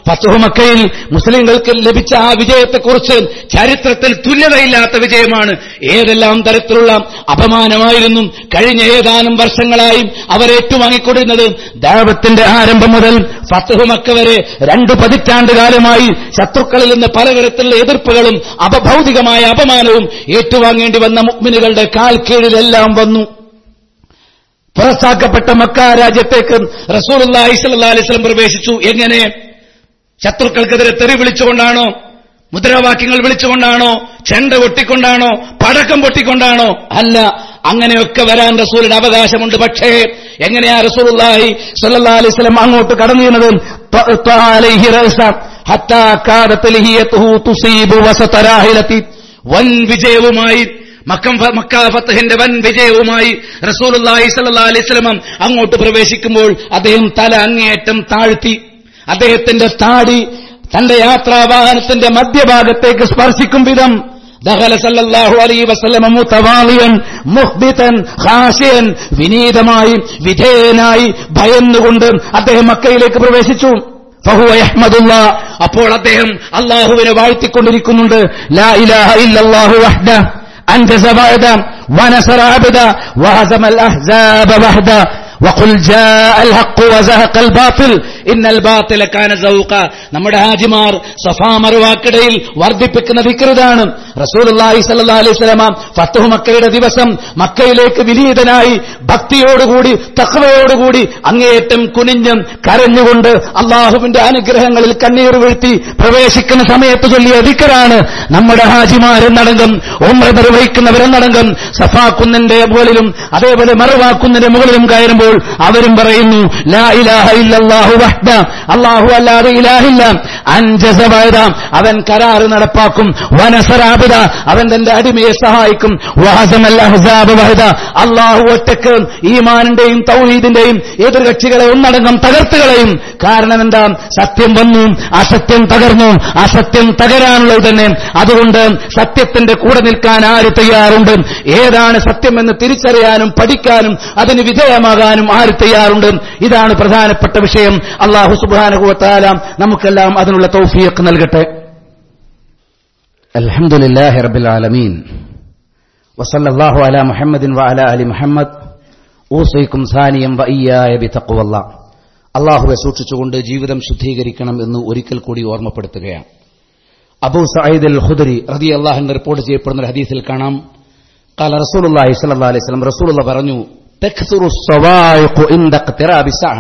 ഫത്ഹു മക്കയിൽ മുസ്ലിങ്ങൾക്ക് ലഭിച്ച ആ വിജയത്തെക്കുറിച്ച് ചരിത്രത്തിൽ തുല്യതയില്ലാത്ത വിജയമാണ്. ഏതെല്ലാം തരത്തിലുള്ള അപമാനമായിരുന്നു കഴിഞ്ഞ ഏതാനും വർഷങ്ങളായി അവർ ഏറ്റുവാങ്ങിക്കൊണ്ടിരുന്നത്. ദഅവത്തിന്റെ ആരംഭം മുതൽ ഫത്ഹു മക്ക വരെ രണ്ടു പതിറ്റാണ്ട് കാലമായി ശത്രുക്കളിൽ നിന്ന് പലതരത്തിലുള്ള എതിർപ്പുകളും അപഭൗതികമായ അപമാനവും ഏറ്റുവാങ്ങേണ്ടി വന്ന മുഅ്മിനുകളുടെ കാൽ കീഴിലെല്ലാം വന്നു. പുറത്താക്കപ്പെട്ട മക്ക രാജ്യത്തേക്ക് റസൂലുള്ളാഹി സ്വല്ലല്ലാഹു അലൈഹി വസല്ലം പ്രവേശിച്ചു. എങ്ങനെ? ശത്രുക്കൾക്കെതിരെ തെറി വിളിച്ചുകൊണ്ടാണോ? മുദ്രാവാക്യങ്ങൾ വിളിച്ചുകൊണ്ടാണോ? ചെണ്ട കൊട്ടിക്കൊണ്ടാണോ? പടക്കം പൊട്ടിക്കൊണ്ടാണോ? അല്ല. അങ്ങനെയൊക്കെ വരാൻ റസൂലിന് അവകാശമുണ്ട്. പക്ഷേ എങ്ങനെയാ റസൂലുള്ളാഹി സ്വല്ലല്ലാഹു അലൈഹി വസല്ലം അങ്ങോട്ട് കടന്നു ചെന്നത്? വൻ വിജയവുമായി മക്ക ഫത്ഹിന്റെ വൻ വിജയവുമായി റസൂലുള്ളാഹി സ്വല്ലല്ലാഹു അലൈഹി വസല്ലം അങ്ങോട്ട് പ്രവേശിക്കുമ്പോൾ അദ്ദേഹം തല അങ്ങേയറ്റം താഴ്ത്തി അദ്ദേഹത്തിന്റെ താടി തന്റെ യാത്രാവാഹനത്തിന്റെ മധ്യഭാഗത്തേക്ക് സ്പർശിക്കും വിധം ദഖല സല്ലല്ലാഹു അലൈഹി വസല്ലം മുതവാളിയൻ മുഹ്ബിതൻ ഖാശിയൻ വിനീതമായി വിധേയനായി ഭയന്നുകൊണ്ട് അദ്ദേഹം മക്കയിലേക്ക് പ്രവേശിച്ചു. ഫഹുവ യഹ്മദുല്ലാഹ്, അപ്പോൾ അദ്ദേഹം അല്ലാഹുവിനെ വാഴ്ത്തിക്കൊണ്ടിരിക്കുന്നുണ്ട്. ലാ ഇലാഹ ഇല്ലല്ലാഹു വഹ്ദഹു അൻജസ വഅദ വനസറ അബ്ദ വഹസമൽ അഹ്സാബ വഹദ വഖുൽ ജാഅൽ ഹഖ് വസഹഖൽ ബാത്തിൽ ഇന്നൽ ബാത്തില കാന സൗഖ. നമ്മുടെ ഹാജിമാർ സഫാ മർവാക്കിടയിൽ വർദ്ധിപ്പിക്കുന്ന ദിക്റാണ്. റസൂലുള്ളാഹി സ്വല്ലല്ലാഹു അലൈഹി വസല്ലം ഫത്ഹു മക്കയുടെ ദിവസം മക്കയിലേക്ക് വിനീതനായി ഭക്തിയോടുകൂടി തഖ്വയോടുകൂടി അങ്ങേയറ്റം കുനിഞ്ഞും കരഞ്ഞുകൊണ്ട് അള്ളാഹുവിന്റെ അനുഗ്രഹങ്ങളിൽ കണ്ണീർ വീഴ്ത്തി പ്രവേശിക്കുന്ന സമയത്ത് ചൊല്ലിയ ദിക്റാണ്. നമ്മുടെ ഹാജിമാരെന്നടങ്കം ഉംറ നിർവഹിക്കുന്നവരെന്നടങ്കം സഫാ കുന്നിന്റെ മുകളിലും അതേപോലെ മർവാ കുന്നിന്റെ മുകളിലും കയറുമ്പോൾ അവരും പറയുന്നു ലാ ഇലാഹ ഇല്ലല്ലാഹു വഹ്ദ, അല്ലാഹു അല്ലാതെ ഇലാഹില്ല. അൻജസ വഅദ, അവൻ കരാറ് നടപ്പാക്കും. വനസറ അബ്ദ, അവൻ തന്റെ അടിമയെ സഹായിക്കും. വഹസമൽ അഹ്സാബ വഹദ, അല്ലാഹു ഒറ്റക്ക് ഈമാനിന്റെയും തൗഹീദിന്റെയും എതിർകക്ഷികളെ ഒന്നടങ്കം തകർത്തുകളയും. കാരണം എന്താ? സത്യം വന്നു, അസത്യം തകർന്നു. അസത്യം തകരാനുള്ളത് തന്നെ. അതുകൊണ്ട് സത്യത്തിന്റെ കൂടെ നിൽക്കാൻ ആര് തയ്യാറുണ്ട്? ഏതാണ് സത്യമെന്ന് തിരിച്ചറിയാനും പഠിക്കാനും അതിന് വിധേയമാകാനും ആര് തയ്യാറുണ്ട്? ഇതാണ് പ്രധാനപ്പെട്ട വിഷയം. അല്ലാഹു സുബ്ഹാനഹു വ തആല നമുക്കെല്ലാം അതിനുള്ള തൗഫീഖ് നൽകട്ടെ. അൽഹംദുലില്ലാഹി റബ്ബിൽ ആലമീൻ വസല്ലല്ലാഹു അലാ മുഹമ്മദിൻ വഅലാ ആലി മുഹമ്മദ്. ഊസീകും സാനിയം വഇയ്യായ ബിതഖ്വല്ലാഹ്. അല്ലാഹുവെ സൂക്ഷിച്ചുകൊണ്ട് ജീവിതം ശുദ്ധീകരിക്കണം എന്ന് ഒരിക്കൽ കൂടി ഓർമ്മപ്പെടുത്തുകയാണ്. അബൂ സഈദ് അൽ ഖുദരി റളിയല്ലാഹു അൻഹു റിപ്പോർട്ട് ചെയ്യപ്പെടുന്ന ഒരു ഹദീസിൽ കാണാം, ഖാല റസൂലുള്ളാഹി സ്വല്ലല്ലാഹു അലൈഹി വസല്ലം, റസൂലുള്ളാഹി പറഞ്ഞു, തക്സുറു സ്വവായിഖു ഇൻദ ഇഖ്തിറാബി സഅ.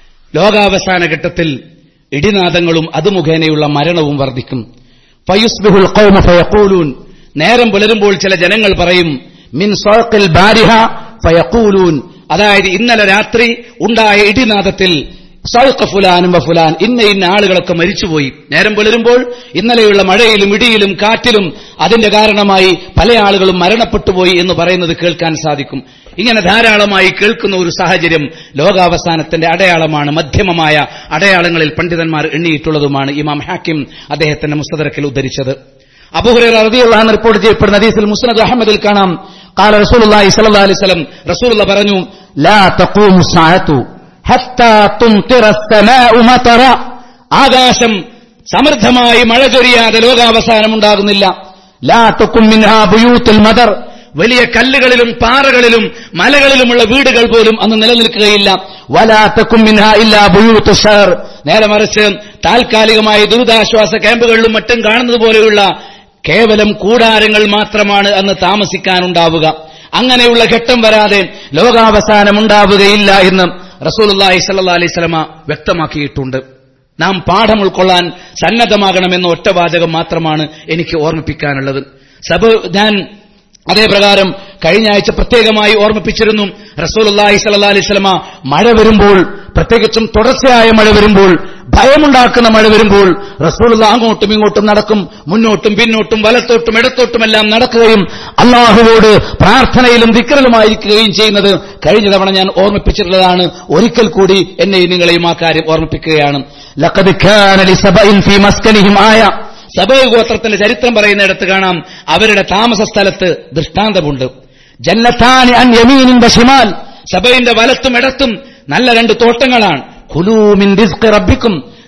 ലോകാവസാന ഘട്ടത്തിൽ ഇടിനാദങ്ങളും അത് മുഖേനയുള്ള മരണവും വർദ്ധിക്കും. ഫയുസ്ബിഹുൽ ഖൗമ ഫയഖൂലൂൻ, നേരം പുലരുമ്പോൾ ചില ജനങ്ങൾ പറയും, മിൻ സൗഖിൽ ബാരിഹ ഫയഖൂലൂൻ, അതായത് ഇന്നലെ രാത്രി ഉണ്ടായ ഇടിനാദത്തിൽ സൗഖ ഫുലാനും വഫുലാൻ, ഇന്ന ഇന്ന ആളുകളൊക്കെ മരിച്ചുപോയി. നേരം പുലരുമ്പോൾ ഇന്നലെയുള്ള മഴയിലും ഇടിയിലും കാറ്റിലും അതിന്റെ കാരണമായി പല ആളുകളും മരണപ്പെട്ടുപോയി എന്ന് പറയുന്നത് കേൾക്കാൻ സാധിക്കും. ഇങ്ങനെ ധാരാളമായി കേൾക്കുന്ന ഒരു സാഹചര്യം ലോകാവസാനത്തിന്റെ അടയാളമാണ്. മധ്യമമായ അടയാളങ്ങളിൽ പണ്ഡിതന്മാർ എണ്ണിയിട്ടുള്ളതുമാണ്. ഇമാം ഹാക്കിം അദ്ദേഹത്തിന്റെ മുസ്തദറക്കിൽ ഉദ്ധരിച്ചത്. അബൂ ഹുറൈറ റളിയല്ലാഹു അൻഹു റിപ്പോർട്ട് ചെയ്യപ്പെടുന്ന ഹദീസിൽ മുസ്നദ് അഹ്മദിൽ കാണാം, ഖാല റസൂലുള്ളാഹി സ്വല്ലല്ലാഹു അലൈഹി വസല്ലം, റസൂലുള്ളാഹി പറഞ്ഞു, ലാ തഖൂമു സ്സാഅതു ഹത്താ തുംതിറ അസ്സമാഉ മതറ. ആകാശം സമൃദ്ധമായി മഴ ചൊരിയാതെ ലോകാവസാനം ഉണ്ടാകുന്നില്ല. ലാ തഖും മിൻഹാ ബുയൂത്തുൽ മദർ, വലിയ കല്ലുകളിലും പാറകളിലും മലകളിലുമുള്ള വീടുകൾ പോലും അന്ന് നിലനിൽക്കുകയില്ല. വലാ തഖും മിൻഹാ ഇല്ലാ ബുയൂത്തു ശർ, നേരെ മറിച്ച് താൽക്കാലികമായ ദുരിതാശ്വാസ ക്യാമ്പുകളിലും മറ്റും കാണുന്നത് പോലെയുള്ള കേവലം കൂടാരങ്ങൾ മാത്രമാണ് അന്ന് താമസിക്കാനുണ്ടാവുക. അങ്ങനെയുള്ള ഘട്ടം വരാതെ ലോകാവസാനം ഉണ്ടാവുകയില്ല എന്ന് റസൂലുള്ളാഹി സ്വല്ലല്ലാഹു അലൈഹി വസല്ലം വ്യക്തമാക്കിയിട്ടുണ്ട്. നാം പാഠം ഉൾക്കൊള്ളാൻ സന്നദ്ധമാകണമെന്ന ഒറ്റവാചകം മാത്രമാണ് എനിക്ക് ഓർമ്മിപ്പിക്കാനുള്ളത്. സബ് ഞാൻ അതേ പ്രകാരം കഴിഞ്ഞ ആഴ്ച പ്രത്യേകമായി ഓർമ്മിപ്പിച്ചിരുന്നു, റസൂലുള്ളാഹി സ്വല്ലല്ലാഹു അലൈഹി വസല്ലം മഴ വരുമ്പോൾ, പ്രത്യേകിച്ചും തുടർച്ചയായ മഴ വരുമ്പോൾ, ഭയമുണ്ടാക്കുന്ന മഴ വരുമ്പോൾ റസൂലുള്ളാഹി അങ്ങോട്ടും ഇങ്ങോട്ടും നടക്കും, മുന്നോട്ടും പിന്നോട്ടും വലത്തോട്ടും ഇടത്തോട്ടുമെല്ലാം നടക്കുകയും അല്ലാഹുവോട് പ്രാർത്ഥനയിലും ദിക്റിലുമായിരിക്കുകയും ചെയ്യുന്നത് കഴിഞ്ഞ തവണ ഞാൻ ഓർമ്മിപ്പിച്ചിട്ടുള്ളതാണ്. ഒരിക്കൽ കൂടി എന്നെയും നിങ്ങളെയും ആ കാര്യം ഓർമ്മിപ്പിക്കുകയാണ്. ലഖദ് കാന ലിസബഇൻ ഫീ മസ്കനിഹിം ആയ, സബൈ ഗോത്രത്തിന്റെ ചരിത്രം പറയുന്നിടത്ത് കാണാം, അവരുടെ താമസ സ്ഥലത്ത് ദൃഷ്ടാന്തമുണ്ട്. ജന്നത്താനി അൻ യമീനിൻ വശിമാൽ, സബൈന്റെ വലത്തും ഇടത്തും നല്ല രണ്ട് തോട്ടങ്ങളാണ്. ഖുലൂ മിൻ റിസ്ഖി റബ്ബിക്കും,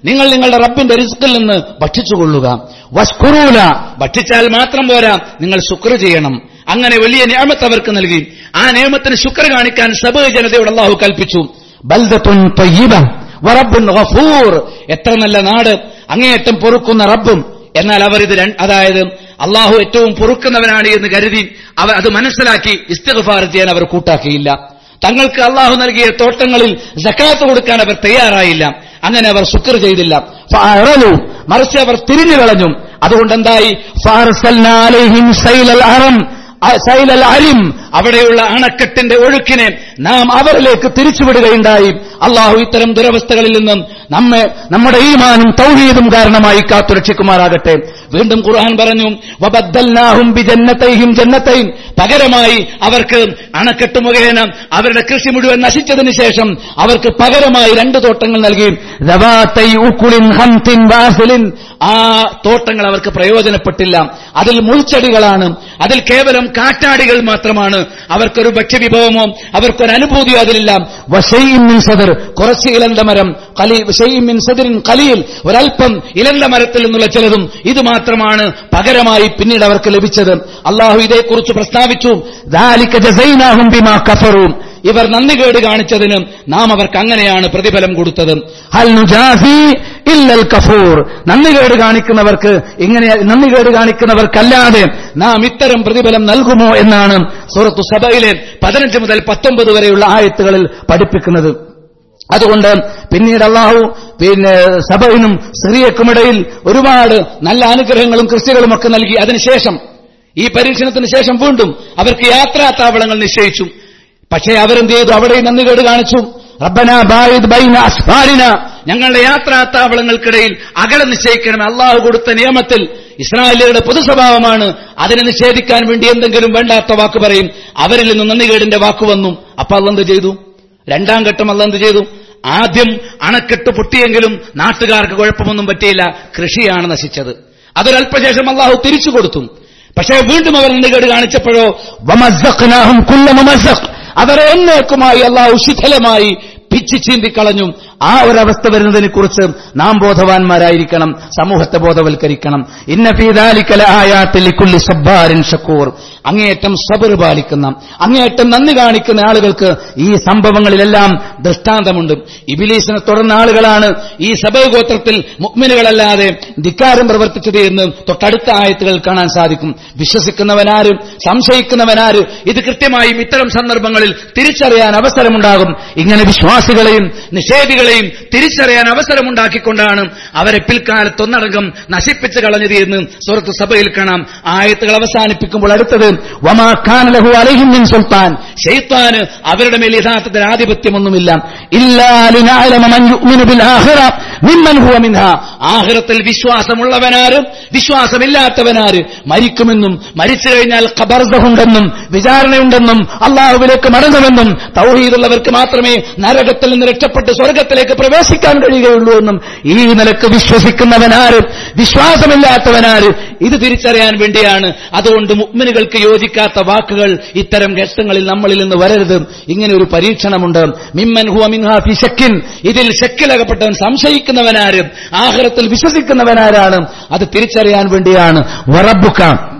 നിങ്ങൾ നിങ്ങളുടെ റബ്ബിന്റെ റിസ്കിൽ നിന്ന് ഭക്ഷിച്ചുകൊള്ളുക. വഷ്കുറൂല, ഭക്ഷിച്ചാൽ മാത്രം പോരാ, നിങ്ങൾ ശുക്ർ ചെയ്യണം. അങ്ങനെ വലിയ നിഅമത്ത് അവർക്ക് നൽകി. ആ നിഅമത്തിന് ശുക്ർ കാണിക്കാൻ സബഅ ജനതയോട് അല്ലാഹു കൽപ്പിച്ചു. ബൽദത്തുൻ തയ്യിബ വറബ്ബുൻ ഗഫൂർ, എത്ര നല്ല നാട്, അങ്ങേയറ്റം പൊറുക്കുന്ന റബ്ബും. എന്നാൽ അവർ ഇത് അതായത് അല്ലാഹു ഏറ്റവും പൊറുക്കുന്നവനാണ് എന്ന് കരുതി അവർ അത് മനസ്സിലാക്കി ഇസ്തിഗ്ഫാർ ചെയ്യാൻ അവർ കൂട്ടാക്കിയില്ല. തങ്ങൾക്ക് അല്ലാഹു നൽകിയ തോട്ടങ്ങളിൽ സക്കാത്ത് കൊടുക്കാൻ അവർ തയ്യാറായില്ല. അങ്ങനെ അവർ ശുക്ർ ചെയ്തില്ല. ഫഅറലു, മറിച്ച് അവർ തിരിഞ്ഞു കളഞ്ഞു. അതുകൊണ്ട് എന്തായി? ഫഅർസൽനാ അലൈഹിം സൈലൽ അറം സൈലൽ അരിം, അവിടെയുള്ള അണക്കെട്ടിന്റെ ഒഴുക്കിനെ നാം അവരിലേക്ക് തിരിച്ചുവിടുകയുണ്ടായി. അള്ളാഹു ഇത്തരം ദുരവസ്ഥകളിൽ നിന്നും നമ്മെ നമ്മുടെ ഈമാനും തൗഹീദും കാരണമായി കാത്തുരക്ഷിക്കുമാറാകട്ടെ. വീണ്ടും ഖുർആൻ പറഞ്ഞു, വബദ്ദൽനാഹും ബിജന്നതൈഹിം ജന്നതൈൻ, പകരമായി അവർക്ക് അണക്കെട്ട് മുഖേന അവരുടെ കൃഷി മുഴുവൻ നശിച്ചതിന് ശേഷം അവർക്ക് പകരമായി രണ്ട് തോട്ടങ്ങൾ നൽകി. ദവാതൈ ഉഖുലിൻ ഖംതിൻ വാസിലിൻ, ആ തോട്ടങ്ങൾ അവർക്ക് പ്രയോജനപ്പെട്ടില്ല. അതിൽ മുൾച്ചെടികളാണ്, അതിൽ കേവലം കാറ്റാടികൾ മാത്രമാണ്. അവർക്കൊരു ഭക്ഷ്യവിഭവമോ അവർക്കൊരു അനുഭൂതിയോ അതിലില്ല. വശൈഇൻ മിൻ സദർ, കുറച്ച് ഇലന്ത മരം, വശൈഇൻ മിൻ സദറിൻ ഖലീൽ, ഒരൽപ്പം ഇലന്ത മരത്തിൽ നിന്നുള്ള ചിലതും ഇത് മാത്രമാണ് പകരമായി പിന്നീട് അവർക്ക് ലഭിച്ചത്. അള്ളാഹു ഇതേക്കുറിച്ച് പ്രസ്താവിച്ചു, ദാലിക ജസൈനാഹും ബിമാ കഫറൂ, ഇവർ നന്ദികേട് കാണിച്ചതിന് നാം അവർക്ക് അങ്ങനെയാണ് പ്രതിഫലം കൊടുത്തത്. ഹൽ നുജാസി ഇല്ലൽ കഫൂർ, നന്ദികേട് കാണിക്കുന്നവർക്ക് ഇങ്ങനെ നന്ദികേട് കാണിക്കുന്നവർക്കല്ലാതെ നാം ഇത്തരം പ്രതിഫലം നൽകുമോ എന്നാണ് സൂറത്തു സബയിലെ പതിനഞ്ച് മുതൽ പത്തൊമ്പത് വരെയുള്ള ആയത്തുകളിൽ പഠിപ്പിക്കുന്നത്. അതുകൊണ്ട് പിന്നീട് അല്ലാഹു പിന്നെ സബയിനും സിറിയക്കുമിടയിൽ ഒരുപാട് നല്ല അനുഗ്രഹങ്ങളും കൃഷികളും ഒക്കെ നൽകി. അതിനുശേഷം ഈ പരീക്ഷണത്തിന് ശേഷം വീണ്ടും അവർക്ക് യാത്രാ താവളങ്ങൾ നിശ്ചയിച്ചു. പക്ഷേ അവരെന്ത് ചെയ്തു? അവിടെ നന്ദികേട് കാണിച്ചു. റബ്ബനാ ബായിദ് ബൈന അസ്ഫാരിന, ഞങ്ങളുടെ യാത്രാ താവളങ്ങൾക്കിടയിൽ അകലം നിശ്ചയിക്കണം. അള്ളാഹു കൊടുത്ത നിയമത്തിൽ ഇസ്രായേലിയരുടെ പൊതുസ്വഭാവമാണ് അതിനെ നിഷേധിക്കാൻ വേണ്ടി എന്തെങ്കിലും വേണ്ടാത്ത വാക്ക് പറയും. അവരിൽ നിന്ന് നന്ദികേടിന്റെ വാക്ക് വന്നു. അപ്പൊ അള്ളാഹ് എന്ത് ചെയ്തു? രണ്ടാം ഘട്ടം അള്ളാഹ് എന്ത് ചെയ്തു? ആദ്യം അണക്കെട്ട് പൊട്ടിയെങ്കിലും നാട്ടുകാർക്ക് കുഴപ്പമൊന്നും പറ്റിയില്ല, കൃഷിയാണ് നശിച്ചത്. അതൊരല്പശേഷം അള്ളാഹു തിരിച്ചു കൊടുത്തു. പക്ഷേ വീണ്ടും അവർ നന്ദികേട് കാണിച്ചപ്പോഴോ വമസ്സഖ്നാഹും കുല്ല മുമസ്സഖ്, അവരെ എന്നേക്കുമായി അല്ലാഹു ശിഥിലമായി പിച്ചി ചീന്തിക്കളഞ്ഞു. ആ ഒരവസ്ഥ വരുന്നതിനെ കുറിച്ച് നാം ബോധവാന്മാരായിരിക്കണം, സമൂഹത്തെ ബോധവൽക്കരിക്കണം. ഇന്ന ഫീ ദാലിക ലആയാത്തിൽ ലികുല്ലി സബ്ബാരിൻ ശക്കൂർ, അങ്ങേയറ്റം സബർ പാലിക്കുന്ന, അങ്ങേയറ്റം നന്ദി കാണിക്കുന്ന ആളുകൾക്ക് ഈ സംഭവങ്ങളിലെല്ലാം ദൃഷ്ടാന്തമുണ്ട്. ഇബ്ലീസിനെ തുടർന്ന ആളുകളാണ് ഈ സബഅ ഗോത്രത്തിൽ മുഅ്മിനുകളല്ലാതെ ധിക്കാരം പ്രവർത്തിച്ചത് എന്ന് തൊട്ടടുത്ത ആയത്തുകൾ കാണാൻ സാധിക്കും. വിശ്വസിക്കുന്നവനാര്, സംശയിക്കുന്നവനാര്, ഇത് കൃത്യമായും ഇത്തരം സന്ദർഭങ്ങളിൽ തിരിച്ചറിയാൻ അവസരമുണ്ടാകും. ഇങ്ങനെ വിശ്വാസികളെയും നിഷേധികളെയും തിരിച്ചറിയാൻ അവസരമുണ്ടാക്കിക്കൊണ്ടാണ് അവരെ പിൽക്കാലത്തൊന്നടങ്കം നശിപ്പിച്ചു കളഞ്ഞത് എന്ന് സൂറത്ത് സബയിൽ കാണാം. ആയത്തുകൾ അവസാനിപ്പിക്കുമ്പോൾ അടുത്തത് വമാ കാന ലഹു അലൈഹിം മിൻ സുൽത്താൻ, ശൈത്താന് അവരുടെ മേൽ യഥാർത്ഥത്തിൽ ആധിപത്യമൊന്നുമില്ല. ഇല്ലാ ലിനഅലമ മൻ യുഅ്മിനു ബിൽ ആഖിറ മിമ്മൻ ഹുവ മിൻഹാ, ആഖിറത്തിൽ വിശ്വാസമുള്ളവനാര് വിശ്വാസമില്ലാത്തവനാര്, മരിക്കുമെന്നും മരിച്ചു കഴിഞ്ഞാൽ ഖബർസഹുണ്ടെന്നും വിചാരണയുണ്ടെന്നും അല്ലാഹുവിലേക്ക് മടങ്ങുമെന്നും തൗഹീദുള്ളവർക്ക് മാത്രമേ നരകത്തിൽ നിന്ന് രക്ഷപ്പെട്ട് സ്വർഗത്തിലേക്ക് പ്രവേശിക്കാൻ കഴിയുകയുള്ളൂ എന്നും ഈ നിലക്ക് വിശ്വസിക്കുന്നവനാര് വിശ്വാസമില്ലാത്തവനാര്, ഇത് തിരിച്ചറിയാൻ വേണ്ടിയാണ്. അതുകൊണ്ട് മുഅ്മിനുകൾക്ക് യോജിക്കാത്ത വാക്കുകൾ ഇത്തരം ഘട്ടങ്ങളിൽ നമ്മളിൽ നിന്ന് വരരുത്. ഇങ്ങനെ ഒരു പരീക്ഷണമുണ്ട്. മിമ്മൻ ഹുവ മിൻഹാ ഫി ശക്കിൻ, ഇതിൽ ശക്കിലകപ്പെട്ടവൻ സംശയിക്കുന്നവനാര്, ആഖിറത്തിൽ വിശ്വസിക്കുന്നവനാരാണ്, അത് തിരിച്ചറിയാൻ വേണ്ടിയാണ്. വറബ്ബുക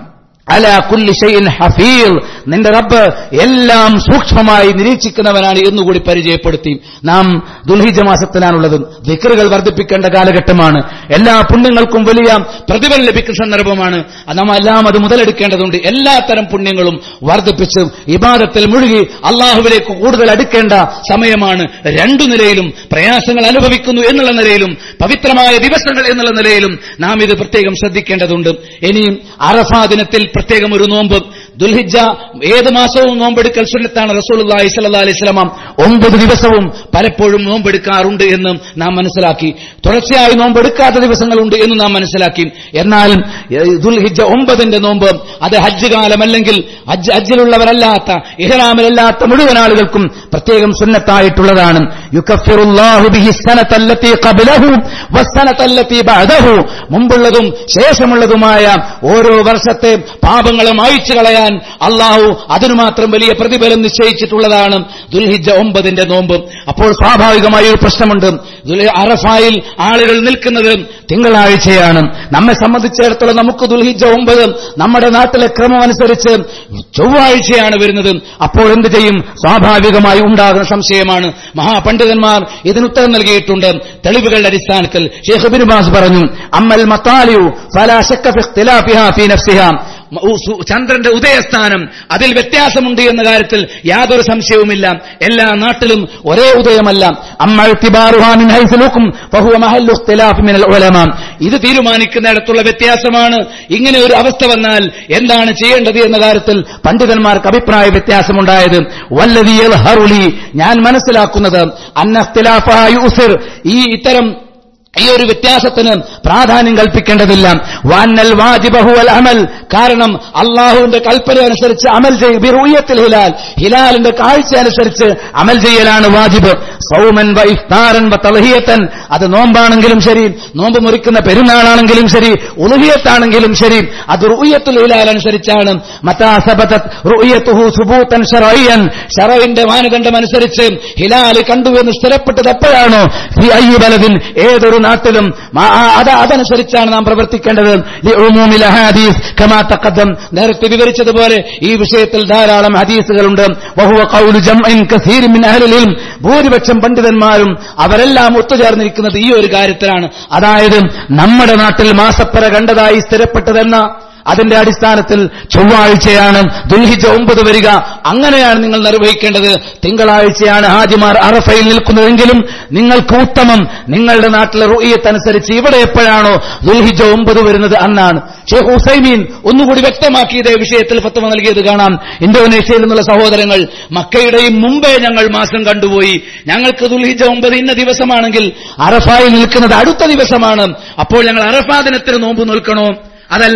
അലാ കുല്ലി ഷൈഇൻ ഹഫീൽ, നിന്റെ റബ്ബ് എല്ലാം സൂക്ഷ്മമായി നിരീക്ഷിക്കുന്നവനാണ് എന്നുകൂടി പരിചയപ്പെടുത്തി. നാം ദുൽഹിജ്ജ മാസത്തിലാണുള്ളത്. ദിക്റുകൾ വർദ്ധിപ്പിക്കേണ്ട കാലഘട്ടമാണ്. എല്ലാ പുണ്യങ്ങൾക്കും വലിയ പ്രതിഫലം ലഭിക്കുന്ന സന്ദർഭമാണ്. നാം എല്ലാം അത് മുതലെടുക്കേണ്ടതുണ്ട്. എല്ലാത്തരം പുണ്യങ്ങളും വർദ്ധിപ്പിച്ച് ഇബാദത്തിൽ മുഴുകി അള്ളാഹുവിലേക്ക് കൂടുതൽ അടുക്കേണ്ട സമയമാണ്. രണ്ടു നിലയിലും പ്രയാസങ്ങൾ അനുഭവിക്കുന്നു എന്നുള്ള നിലയിലും പവിത്രമായ ദിവസങ്ങൾ എന്നുള്ള നിലയിലും നാം ഇത് പ്രത്യേകം ശ്രദ്ധിക്കേണ്ടതുണ്ട്. ഇനിയും അറഫാ ദിനത്തിൽ പ്രത്യേകം ഒരു നോമ്പ്, ദുൽഹിജ്ജ ഏത് മാസവും നോമ്പെടുക്കൽ സുന്നത്താണ്. റസൂലുള്ളാഹി സ്വല്ലല്ലാഹു അലൈഹി വസല്ലം ഒമ്പത് ദിവസവും പലപ്പോഴും നോമ്പെടുക്കാറുണ്ട് എന്ന് നാം മനസ്സിലാക്കി. തുടർച്ചയായി നോമ്പെടുക്കാത്ത ദിവസങ്ങളുണ്ട് എന്ന് നാം മനസ്സിലാക്കി. എന്നാൽ ദുൽഹിജ്ജ ഒമ്പതിന്റെ നോമ്പ് അത് ഹജ്ജ് കാലമല്ലെങ്കിൽ ഹജ്ജ് ഹജ്ജിലുള്ളവരല്ലാത്ത ഇഹ്റാമിലല്ലാത്ത മുഴുവൻ ആളുകൾക്കും പ്രത്യേകം സുന്നത്തായിട്ടുള്ളതാണ്. യുകഫിറുല്ലാഹു ബിഹി സനതല്ലതി ഖബ്ലഹു വസ്സനതല്ലതി ബഅദഹു, മുമ്പുള്ളതും ശേഷമുള്ളതുമായ ഓരോ വർഷത്തെ പാപങ്ങളും അഴിച്ചു കളയാൻ ചെയ്യാൻ അള്ളാഹു അതിനു മാത്രം വലിയ പ്രതിഫലം നിശ്ചയിച്ചിട്ടുള്ളതാണ് ദുൽഹിജ്ജ ഒമ്പതിന്റെ നോമ്പ്. അപ്പോൾ സ്വാഭാവികമായ ഒരു പ്രശ്നമുണ്ട്. അറഫായിൽ ആളുകൾ നിൽക്കുന്നത് തിങ്കളാഴ്ചയാണ്. നമ്മെ സംബന്ധിച്ചിടത്തോളം നമുക്ക് ദുൽഹിജ്ജ ഒമ്പത് നമ്മുടെ നാട്ടിലെ ക്രമമനുസരിച്ച് ചൊവ്വാഴ്ചയാണ് വരുന്നത്. അപ്പോൾ എന്ത് ചെയ്യും? സ്വാഭാവികമായി ഉണ്ടാകുന്ന സംശയമാണ്. മഹാപണ്ഡിതന്മാർ ഇതിനുത്തരം നൽകിയിട്ടുണ്ട് തെളിവുകളുടെ അടിസ്ഥാനത്തിൽ. ശൈഖ് ഇബ്നു ബാസ് പറഞ്ഞു, അമ്മൽ മതാലിഉ ഫലാ ശക്ക ഫി ഇഖ്തിലാഫിഹാ ഫീ നഫ്സിഹാ, ചന്ദ്രന്റെ ഉദയസ്ഥാനം അതിൽ വ്യത്യാസമുണ്ട് എന്ന കാര്യത്തിൽ യാതൊരു സംശയവുമില്ല. എല്ലാ നാട്ടിലും ഒരേ ഉദയമല്ല. ഇത് തീരുമാനിക്കുന്നിടത്തുള്ള വ്യത്യാസമാണ്. ഇങ്ങനെ ഒരു അവസ്ഥ വന്നാൽ എന്താണ് ചെയ്യേണ്ടത് എന്ന കാര്യത്തിൽ പണ്ഡിതന്മാർക്ക് അഭിപ്രായ വ്യത്യാസമുണ്ടായത്. വല്ലദീ യദ്ഹറുലി, ഞാൻ മനസ്സിലാക്കുന്നത് അന്നഖ്തിലാഫഹ യുസിർ, ഈ ഇത്തരം ഈ ഒരു വ്യത്യാസത്തിന് പ്രാധാന്യം കൽപ്പിക്കേണ്ടതില്ല. വഅന്നൽ വാജിബ ഹുവൽ അമൽ, കാരണം അള്ളാഹുവിന്റെ കൽപ്പന അനുസരിച്ച് അമൽ ചെയ്യും. ബിറുയത്തിൽ ഹിലാൽ, ഹിലാലിന്റെ കാഴ്ച അനുസരിച്ച് അമൽ ചെയ്യലാണ് വാജിബ്. സൗമൻ വ ഇഫ്താറൻ വ തൽഹിയത്തൻ, അത് നോമ്പാണെങ്കിലും ശരി, നോമ്പ് മുറിക്കുന്ന പെരുന്നാളാണെങ്കിലും ശരി, ഉളുഹിയത്താണെങ്കിലും ശരി, അത് റുയത്തുൽ ഹിലാൽ അനുസരിച്ചാണ്. മതാ സബതത് റുയതുഹു സുബൂതൻ ശർഇയ്യൻ, ശർഇന്റെ മാനദണ്ഡം അനുസരിച്ച് ഹിലാൽ കണ്ടു എന്ന് സ്ഥിരപ്പെട്ടത് എപ്പോഴാണോ, ഫി അയ്യി ബലദിൻ, ഏതൊരു നാട്ടിലും അതനുസരിച്ചാണ് നാം പ്രവർത്തിക്കേണ്ടത്. ലിഉമൂമിൽ ഹദീസ് കമാ തഖദ്ദം, നേരത്തെ വിവരിച്ചതുപോലെ ഈ വിഷയത്തിൽ ധാരാളം ഹദീസുകളുണ്ട്. വഹുവ ഖൗലു ജംഇൻ കസീർ മിൻ അഹ്ലിൽ ഇൽം, ഭൂരിപക്ഷം പണ്ഡിതന്മാരും അവരെല്ലാം ഒത്തുചേർന്നിരിക്കുന്നത് ഈ ഒരു കാര്യത്തിലാണ്. അതായത് നമ്മുടെ നാട്ടിൽ മാസപ്പറ കണ്ടതായി സ്ഥിരപ്പെട്ടതെന്ന അതിന്റെ അടിസ്ഥാനത്തിൽ ചൊവ്വാഴ്ചയാണ് ദുൽഹിജ്ജ ഒമ്പത് വരിക. അങ്ങനെയാണ് നിങ്ങൾ നിർവഹിക്കേണ്ടത്. തിങ്കളാഴ്ചയാണ് ഹാജിമാർ അറഫയിൽ നിൽക്കുന്നതെങ്കിലും നിങ്ങൾക്ക് ഉത്തമം നിങ്ങളുടെ നാട്ടിലെ റുഇയത്ത് അനുസരിച്ച് ഇവിടെ എപ്പോഴാണോ ദുൽഹിജ്ജ ഒമ്പത് വരുന്നത് അന്നാണ്. ഷെയ്ഖ് ഉസൈമീൻ ഒന്നുകൂടി വ്യക്തമാക്കി ഇതേ വിഷയത്തിൽ ഫത്വ നൽകിയത് കാണാം. ഇന്തോനേഷ്യയിൽ നിന്നുള്ള സഹോദരങ്ങൾ, മക്കയുടെയും മുമ്പേ ഞങ്ങൾ മാസം കണ്ടുപോയി, ഞങ്ങൾക്ക് ദുൽഹിജ്ജ ഒമ്പത് ഇന്ന ദിവസമാണെങ്കിൽ അറഫായിൽ നിൽക്കുന്നത് അടുത്ത ദിവസമാണ്, അപ്പോൾ ഞങ്ങൾ അറഫാ ദിനത്തിന് നോമ്പ് നോൽക്കണോ, അതല്ല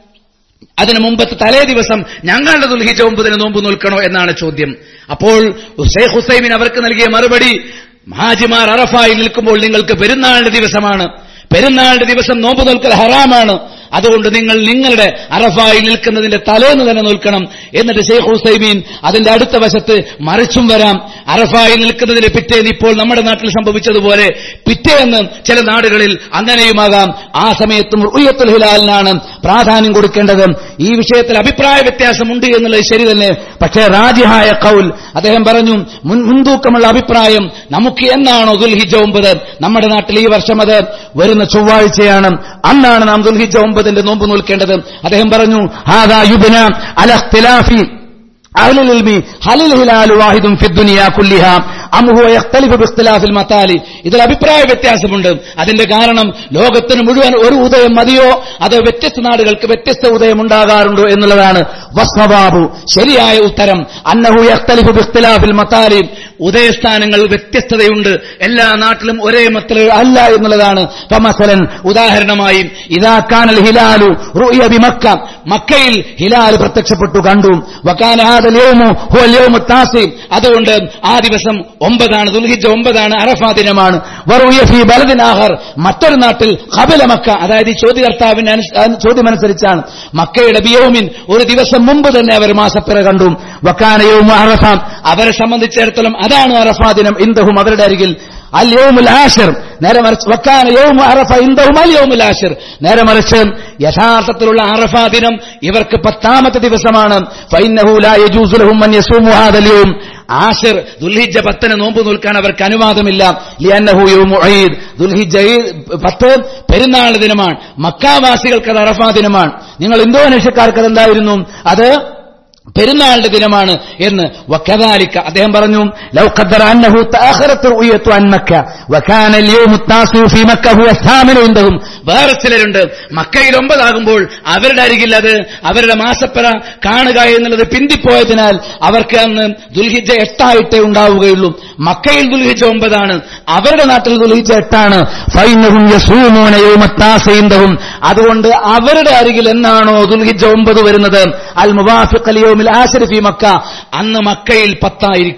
അതിനു മുമ്പത്തെ തലേ ദിവസം ഞങ്ങളുടെ ദുൽഹിജ്ജ ഒമ്പതിന് നോമ്പ് നോൽക്കണോ എന്നാണ് ചോദ്യം. അപ്പോൾ ഷെയ്ഖ് ഹുസൈമിൻ അവർക്ക് നൽകിയ മറുപടി, ഹാജിമാർ അറഫായിൽ നിൽക്കുമ്പോൾ നിങ്ങൾക്ക് പെരുന്നാളിന്റെ ദിവസമാണ്, പെരുന്നാളിന്റെ ദിവസം നോമ്പ് നോൽക്കൽ ഹറാമാണ്, അതുകൊണ്ട് നിങ്ങൾ നിങ്ങളുടെ അറഫായിൽ നിൽക്കുന്നതിന്റെ തലേന്ന് തന്നെ നോൽക്കണം. എന്നിട്ട് ഷെയ്ഖ് ഉസൈമീൻ അതിന്റെ അടുത്ത വശത്ത് മറിച്ചും വരാം. അറഫായിൽ നിൽക്കുന്നതിന് പിറ്റേന്ന് ഇപ്പോൾ നമ്മുടെ നാട്ടിൽ സംഭവിച്ചതുപോലെ പിറ്റേന്ന് ചില നാടുകളിൽ അങ്ങനെയുമാകാം. ആ സമയത്തും റുയത്തുൽ ഹിലാലിനാണ് പ്രാധാന്യം കൊടുക്കേണ്ടത്. ഈ വിഷയത്തിൽ അഭിപ്രായ വ്യത്യാസമുണ്ട് എന്നുള്ളത് ശരി തന്നെ. പക്ഷേ റാജിഹായ ഖൗൽ, അദ്ദേഹം പറഞ്ഞു, മുൻതൂക്കമുള്ള അഭിപ്രായം നമുക്ക് എന്നാണോ ദുൽഹിജ്ജ ഒമ്പത്, നമ്മുടെ നാട്ടിൽ ഈ വർഷം അത് വരുന്ന ചൊവ്വാഴ്ചയാണ്, അന്നാണ് നാം ദുൽഹിജ്ജ ഒമ്പതിന്റെ നോമ്പ് നോൽക്കേണ്ടത്. അദ്ദേഹം പറഞ്ഞു, ഹാദാ യുബ്ന അല ഇഖ്തിലാഫി അഹ്ലുൽ ഇൽമി ഹലൽ ഹിലാലു വാഹിദുൻ ഫി ദുനിയ കുല്ലിഹാ അം ഹുവ യഖ്തലിഫു ബിഖ്തിലാഫിൽ മതാലി. ഇതിൽ അഭിപ്രായ വ്യത്യാസമുണ്ട്. അതിന്റെ കാരണം ലോകത്തിന് മുഴുവൻ ഒരു ഉദയം മതിയോ അതോ വ്യത്യസ്ത നാടുകൾക്ക് വ്യത്യസ്ത ഉദയം ഉണ്ടാകാറുണ്ടോ എന്നുള്ളതാണ്. വസ്സവാബു, ശരിയായ ഉത്തരം, അന്നഹു യഖ്തലിഫു ബിഖ്തിലാഫിൽ മതാലി, ഉദയസ്ഥാനങ്ങൾ വ്യത്യസ്തതയുണ്ട്, എല്ലാ നാട്ടിലും ഒരേ മത്തല അല്ല എന്നുള്ളതാണ്. ഫമസലൻ, ഉദാഹരണമായി, ഇദാ കാനൽ ഹിലാലു റുഇയ ബിമക്ക, മക്കയിൽ ഹിലാൽ പ്രത്യക്ഷപ്പെട്ടു കണ്ടു, വകാന ഹാദൽ യൗമു ഹുവൽ യൗമു താസി, അതുകൊണ്ട് ആ ദിവസം ഒമ്പതാണ്, ദുൽഹിജ്ജ ഒമ്പതാണ്, അറഫാ ദിനമാണ്. വറുഇയ ഫീ ബലദിൻ ആഖർ, മറ്റൊരു നാട്ടിൽ ഖബല മക്ക, അതായത് ഈ ചോദ്യകർത്താവിന്റെ ചോദ്യമനുസരിച്ചാണ്, മക്കയുടെ ബിയൗമിൻ, ഒരു ദിവസം മുമ്പ് തന്നെ അവർ മാസപ്പിറ കണ്ടു. വകാന യൗമു അറഫ, അവരെ സംബന്ധിച്ചിടത്തോളം അതാണ് അറഫാ ദിനം. ഇൻദഹും, അവരുടെ അരികിൽ. അൽ യൗമുൽ ആശിർ, നേരെ മറിച്ച് വക്കാന യൗമു അറഫ ഇൻദഹും അൽ യൗമുൽ ആശിർ, നേരെ മറിച്ച് യഥാർത്ഥത്തിലുള്ള അറഫാ ദിനം ഇവർക്ക് പത്താമത്തെ ദിവസമാണ്. ഫഇന്നഹു ലാ യജൂസു ലഹും അൻ യസൂമു ഹാദൽ യൗം ആശിർ, ദുൽഹിജ്ജ പത്തിന് നോമ്പ് നോൽക്കാൻ അവർക്ക് അനുവാദമില്ല. ലിഅന്നഹു യൗമു ഈദ്, ദുൽഹിജ്ജ പത്ത് പെരുന്നാൾ ദിനമാണ്. മക്കാവാസികൾക്ക് അത് അറഫാ ദിനമാണ്. നിങ്ങൾ ഇന്തോനേഷ്യക്കാർക്ക് അതെന്തായിരുന്നു? അത് പെരുന്നാളിന്റെ ദിനമാണ് എന്ന്. വകദാലിക, അദ്ദേഹം പറഞ്ഞു, ലൗ ഖദ്ദറ അന്നഹു തഅഖറത് റുയതു അൻ മക്ക വകാന അൽ യൗമു താസി ഫീ മക്ക ഹുവ സാമിനു ഇൻദഹും. വേറെ ചിലരുണ്ട്, മക്കയിൽ ഒമ്പതാകുമ്പോൾ അവരുടെ അരികിൽ അത് അവരുടെ മാസപ്പറ കാണുക എന്നുള്ളത് പിന്തിപ്പോയതിനാൽ അവർക്ക് അന്ന് ദുൽഹിജ്ജ എട്ടായിട്ടേ ഉണ്ടാവുകയുള്ളൂ. മക്കയിൽ ദുൽഹിജ്ജ ഒമ്പതാണ്, അവരുടെ നാട്ടിൽ ദുൽഹിജ്ജ എട്ടാണ്. ഫൈനഹും യസൂമൂന യൗമ താസി ഇൻദഹും, അതുകൊണ്ട് അവരുടെ അരികിൽ എന്നാണോ ദുൽഹിജ്ജ ഒമ്പത് വരുന്നത്, അൽ മുവാഫിഖ് അൽ യൗമിൽ ആശിർ ഫീ മക്ക, അന്ന് മക്കയിൽ പത്തായിരിക്കും.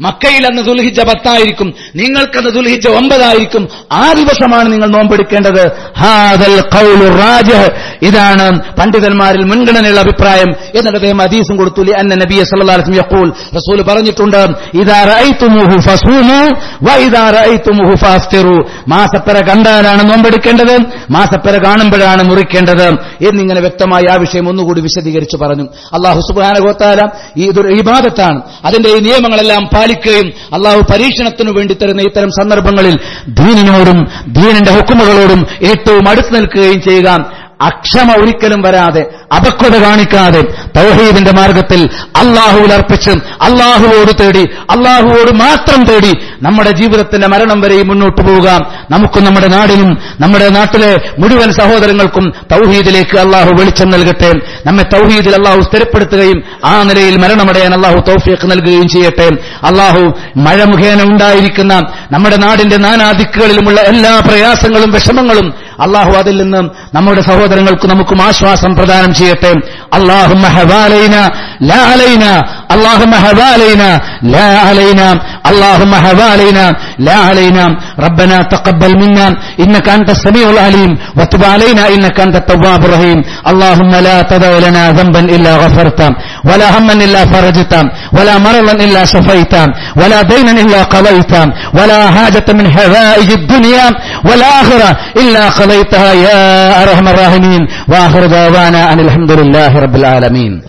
മക്കയിൽ അന്ന് ദുൽഹിജ്ജ പത്തായിരിക്കും, നിങ്ങൾക്കന്ന് ദുൽഹിജ്ജ ഒമ്പതായിരിക്കും. ആ ദിവസമാണ് നിങ്ങൾ നോമ്പെടുക്കേണ്ടത്. ഹാദൽ ഖൗലു റാജിഹ്, ഇതാണ് പണ്ഡിതന്മാരിൽ മുൻഗണനയുള്ള അഭിപ്രായം. എന്നിട്ട് അദ്ദേഹം ഹദീസും കൊടുത്തു. അന്ന നബിയ സല്ലല്ലാഹു അലൈഹി വസല്ലം യഖൂൽ, റസൂൽ പറഞ്ഞിട്ടുണ്ട്, ഇദാ റഅയ്തുമുഹു ഫസൂമു വ ഇദാ റഅയ്തുമുഹു ഫാഫ്തിറു. മാസപ്പര കണ്ടാലാണ് നോമ്പെടുക്കേണ്ടത്, മാസപ്പര കാണുമ്പോഴാണ് മുറിക്കേണ്ടത് എന്നിങ്ങനെ വ്യക്തമായി ആ വിഷയം ഒന്നുകൂടി വിശദീകരിച്ചു പറഞ്ഞു. അല്ലാഹു സുബ്ഹാനഹു വ തആല ഇതൊരു ഇബാദത്താണ്, അതിന്റെ ഈ നിയമങ്ങളെല്ലാം പാലിക്കുകയും അല്ലാഹു പരീക്ഷണത്തിനു വേണ്ടി തരുന്ന ഇത്തരം സന്ദർഭങ്ങളിൽ ദീനിനോടും ദീനിന്റെ ഹുക്കുമുകളോടും ഏറ്റവും അടുത്ത് നിൽക്കുകയും ചെയ്യുക. അക്ഷമ ഒരിക്കലും വരാതെ, അപക്വത കാണിക്കാതെ തൗഹീദിന്റെ മാർഗത്തിൽ അല്ലാഹുവിൽ അർപ്പിച്ച് അല്ലാഹുവോട് തേടി, അല്ലാഹുവോട് മാത്രം തേടി നമ്മുടെ ജീവിതത്തിന്റെ മരണം വരെയും മുന്നോട്ട് പോവുക. നമുക്കും നമ്മുടെ നാടിനും നമ്മുടെ നാട്ടിലെ മുഴുവൻ സഹോദരങ്ങൾക്കും തൗഹീദിലേക്ക് അല്ലാഹു വെളിച്ചം നൽകട്ടെ. നമ്മെ തൗഹീദിൽ അല്ലാഹു സ്ഥിരപ്പെടുത്തുകയും ആ നിലയിൽ മരണമടയാൻ അല്ലാഹു തൗഫീഖ് നൽകുകയും ചെയ്യട്ടെ. അല്ലാഹു മഴ മുഖേന ഉണ്ടായിരിക്കുന്ന നമ്മുടെ നാടിന്റെ നാനാദിക്കുകളിലുമുള്ള എല്ലാ പ്രയാസങ്ങളും വിഷമങ്ങളും അല്ലാഹു അതിൽ നിന്ന് നമ്മുടെ സഹോദരങ്ങൾക്ക് നമുക്കും ആശ്വാസം പ്രദാനം ചെയ്യട്ടെ. അല്ലാഹുമ്മ ഹവാലൈന ലാ അലൈന, അല്ലാഹുമ്മ ഹവാലൈന ലാ അലൈന, അല്ലാഹുമ്മ ഹവാലൈന ലാ അലൈന. റബ്ബനാ തഖബ്ബൽ മിന്നാ ഇന്നക അൻതസ് സമീഉൽ അലീം വതുബ് അലൈനാ ഇന്നക അൻതത് തവ്വാബുർ റഹീം. അല്ലാഹുമ്മ ലാ തദഉ ലനാ ദംബൻ ഇല്ലാ ഗഫർത വലാ ഹമ്മൻ ഇല്ലാ ഫറജത വലാ മറളൻ ഇല്ലാ ശഫൈത വലാ ദൈനൻ ഇല്ലാ ഖളൈത വലാ ഹാജത മിൻ ഹവായിജിദ് ദുനിയാ വൽ ആഖിറ ഇല്ലാ ഖളൈതഹാ യാ അർഹമർ റഹീമീൻ. വആഖിറു ദഅവാനാ അനിൽ ഹംദുലില്ലാഹി റബ്ബിൽ ആലമീൻ.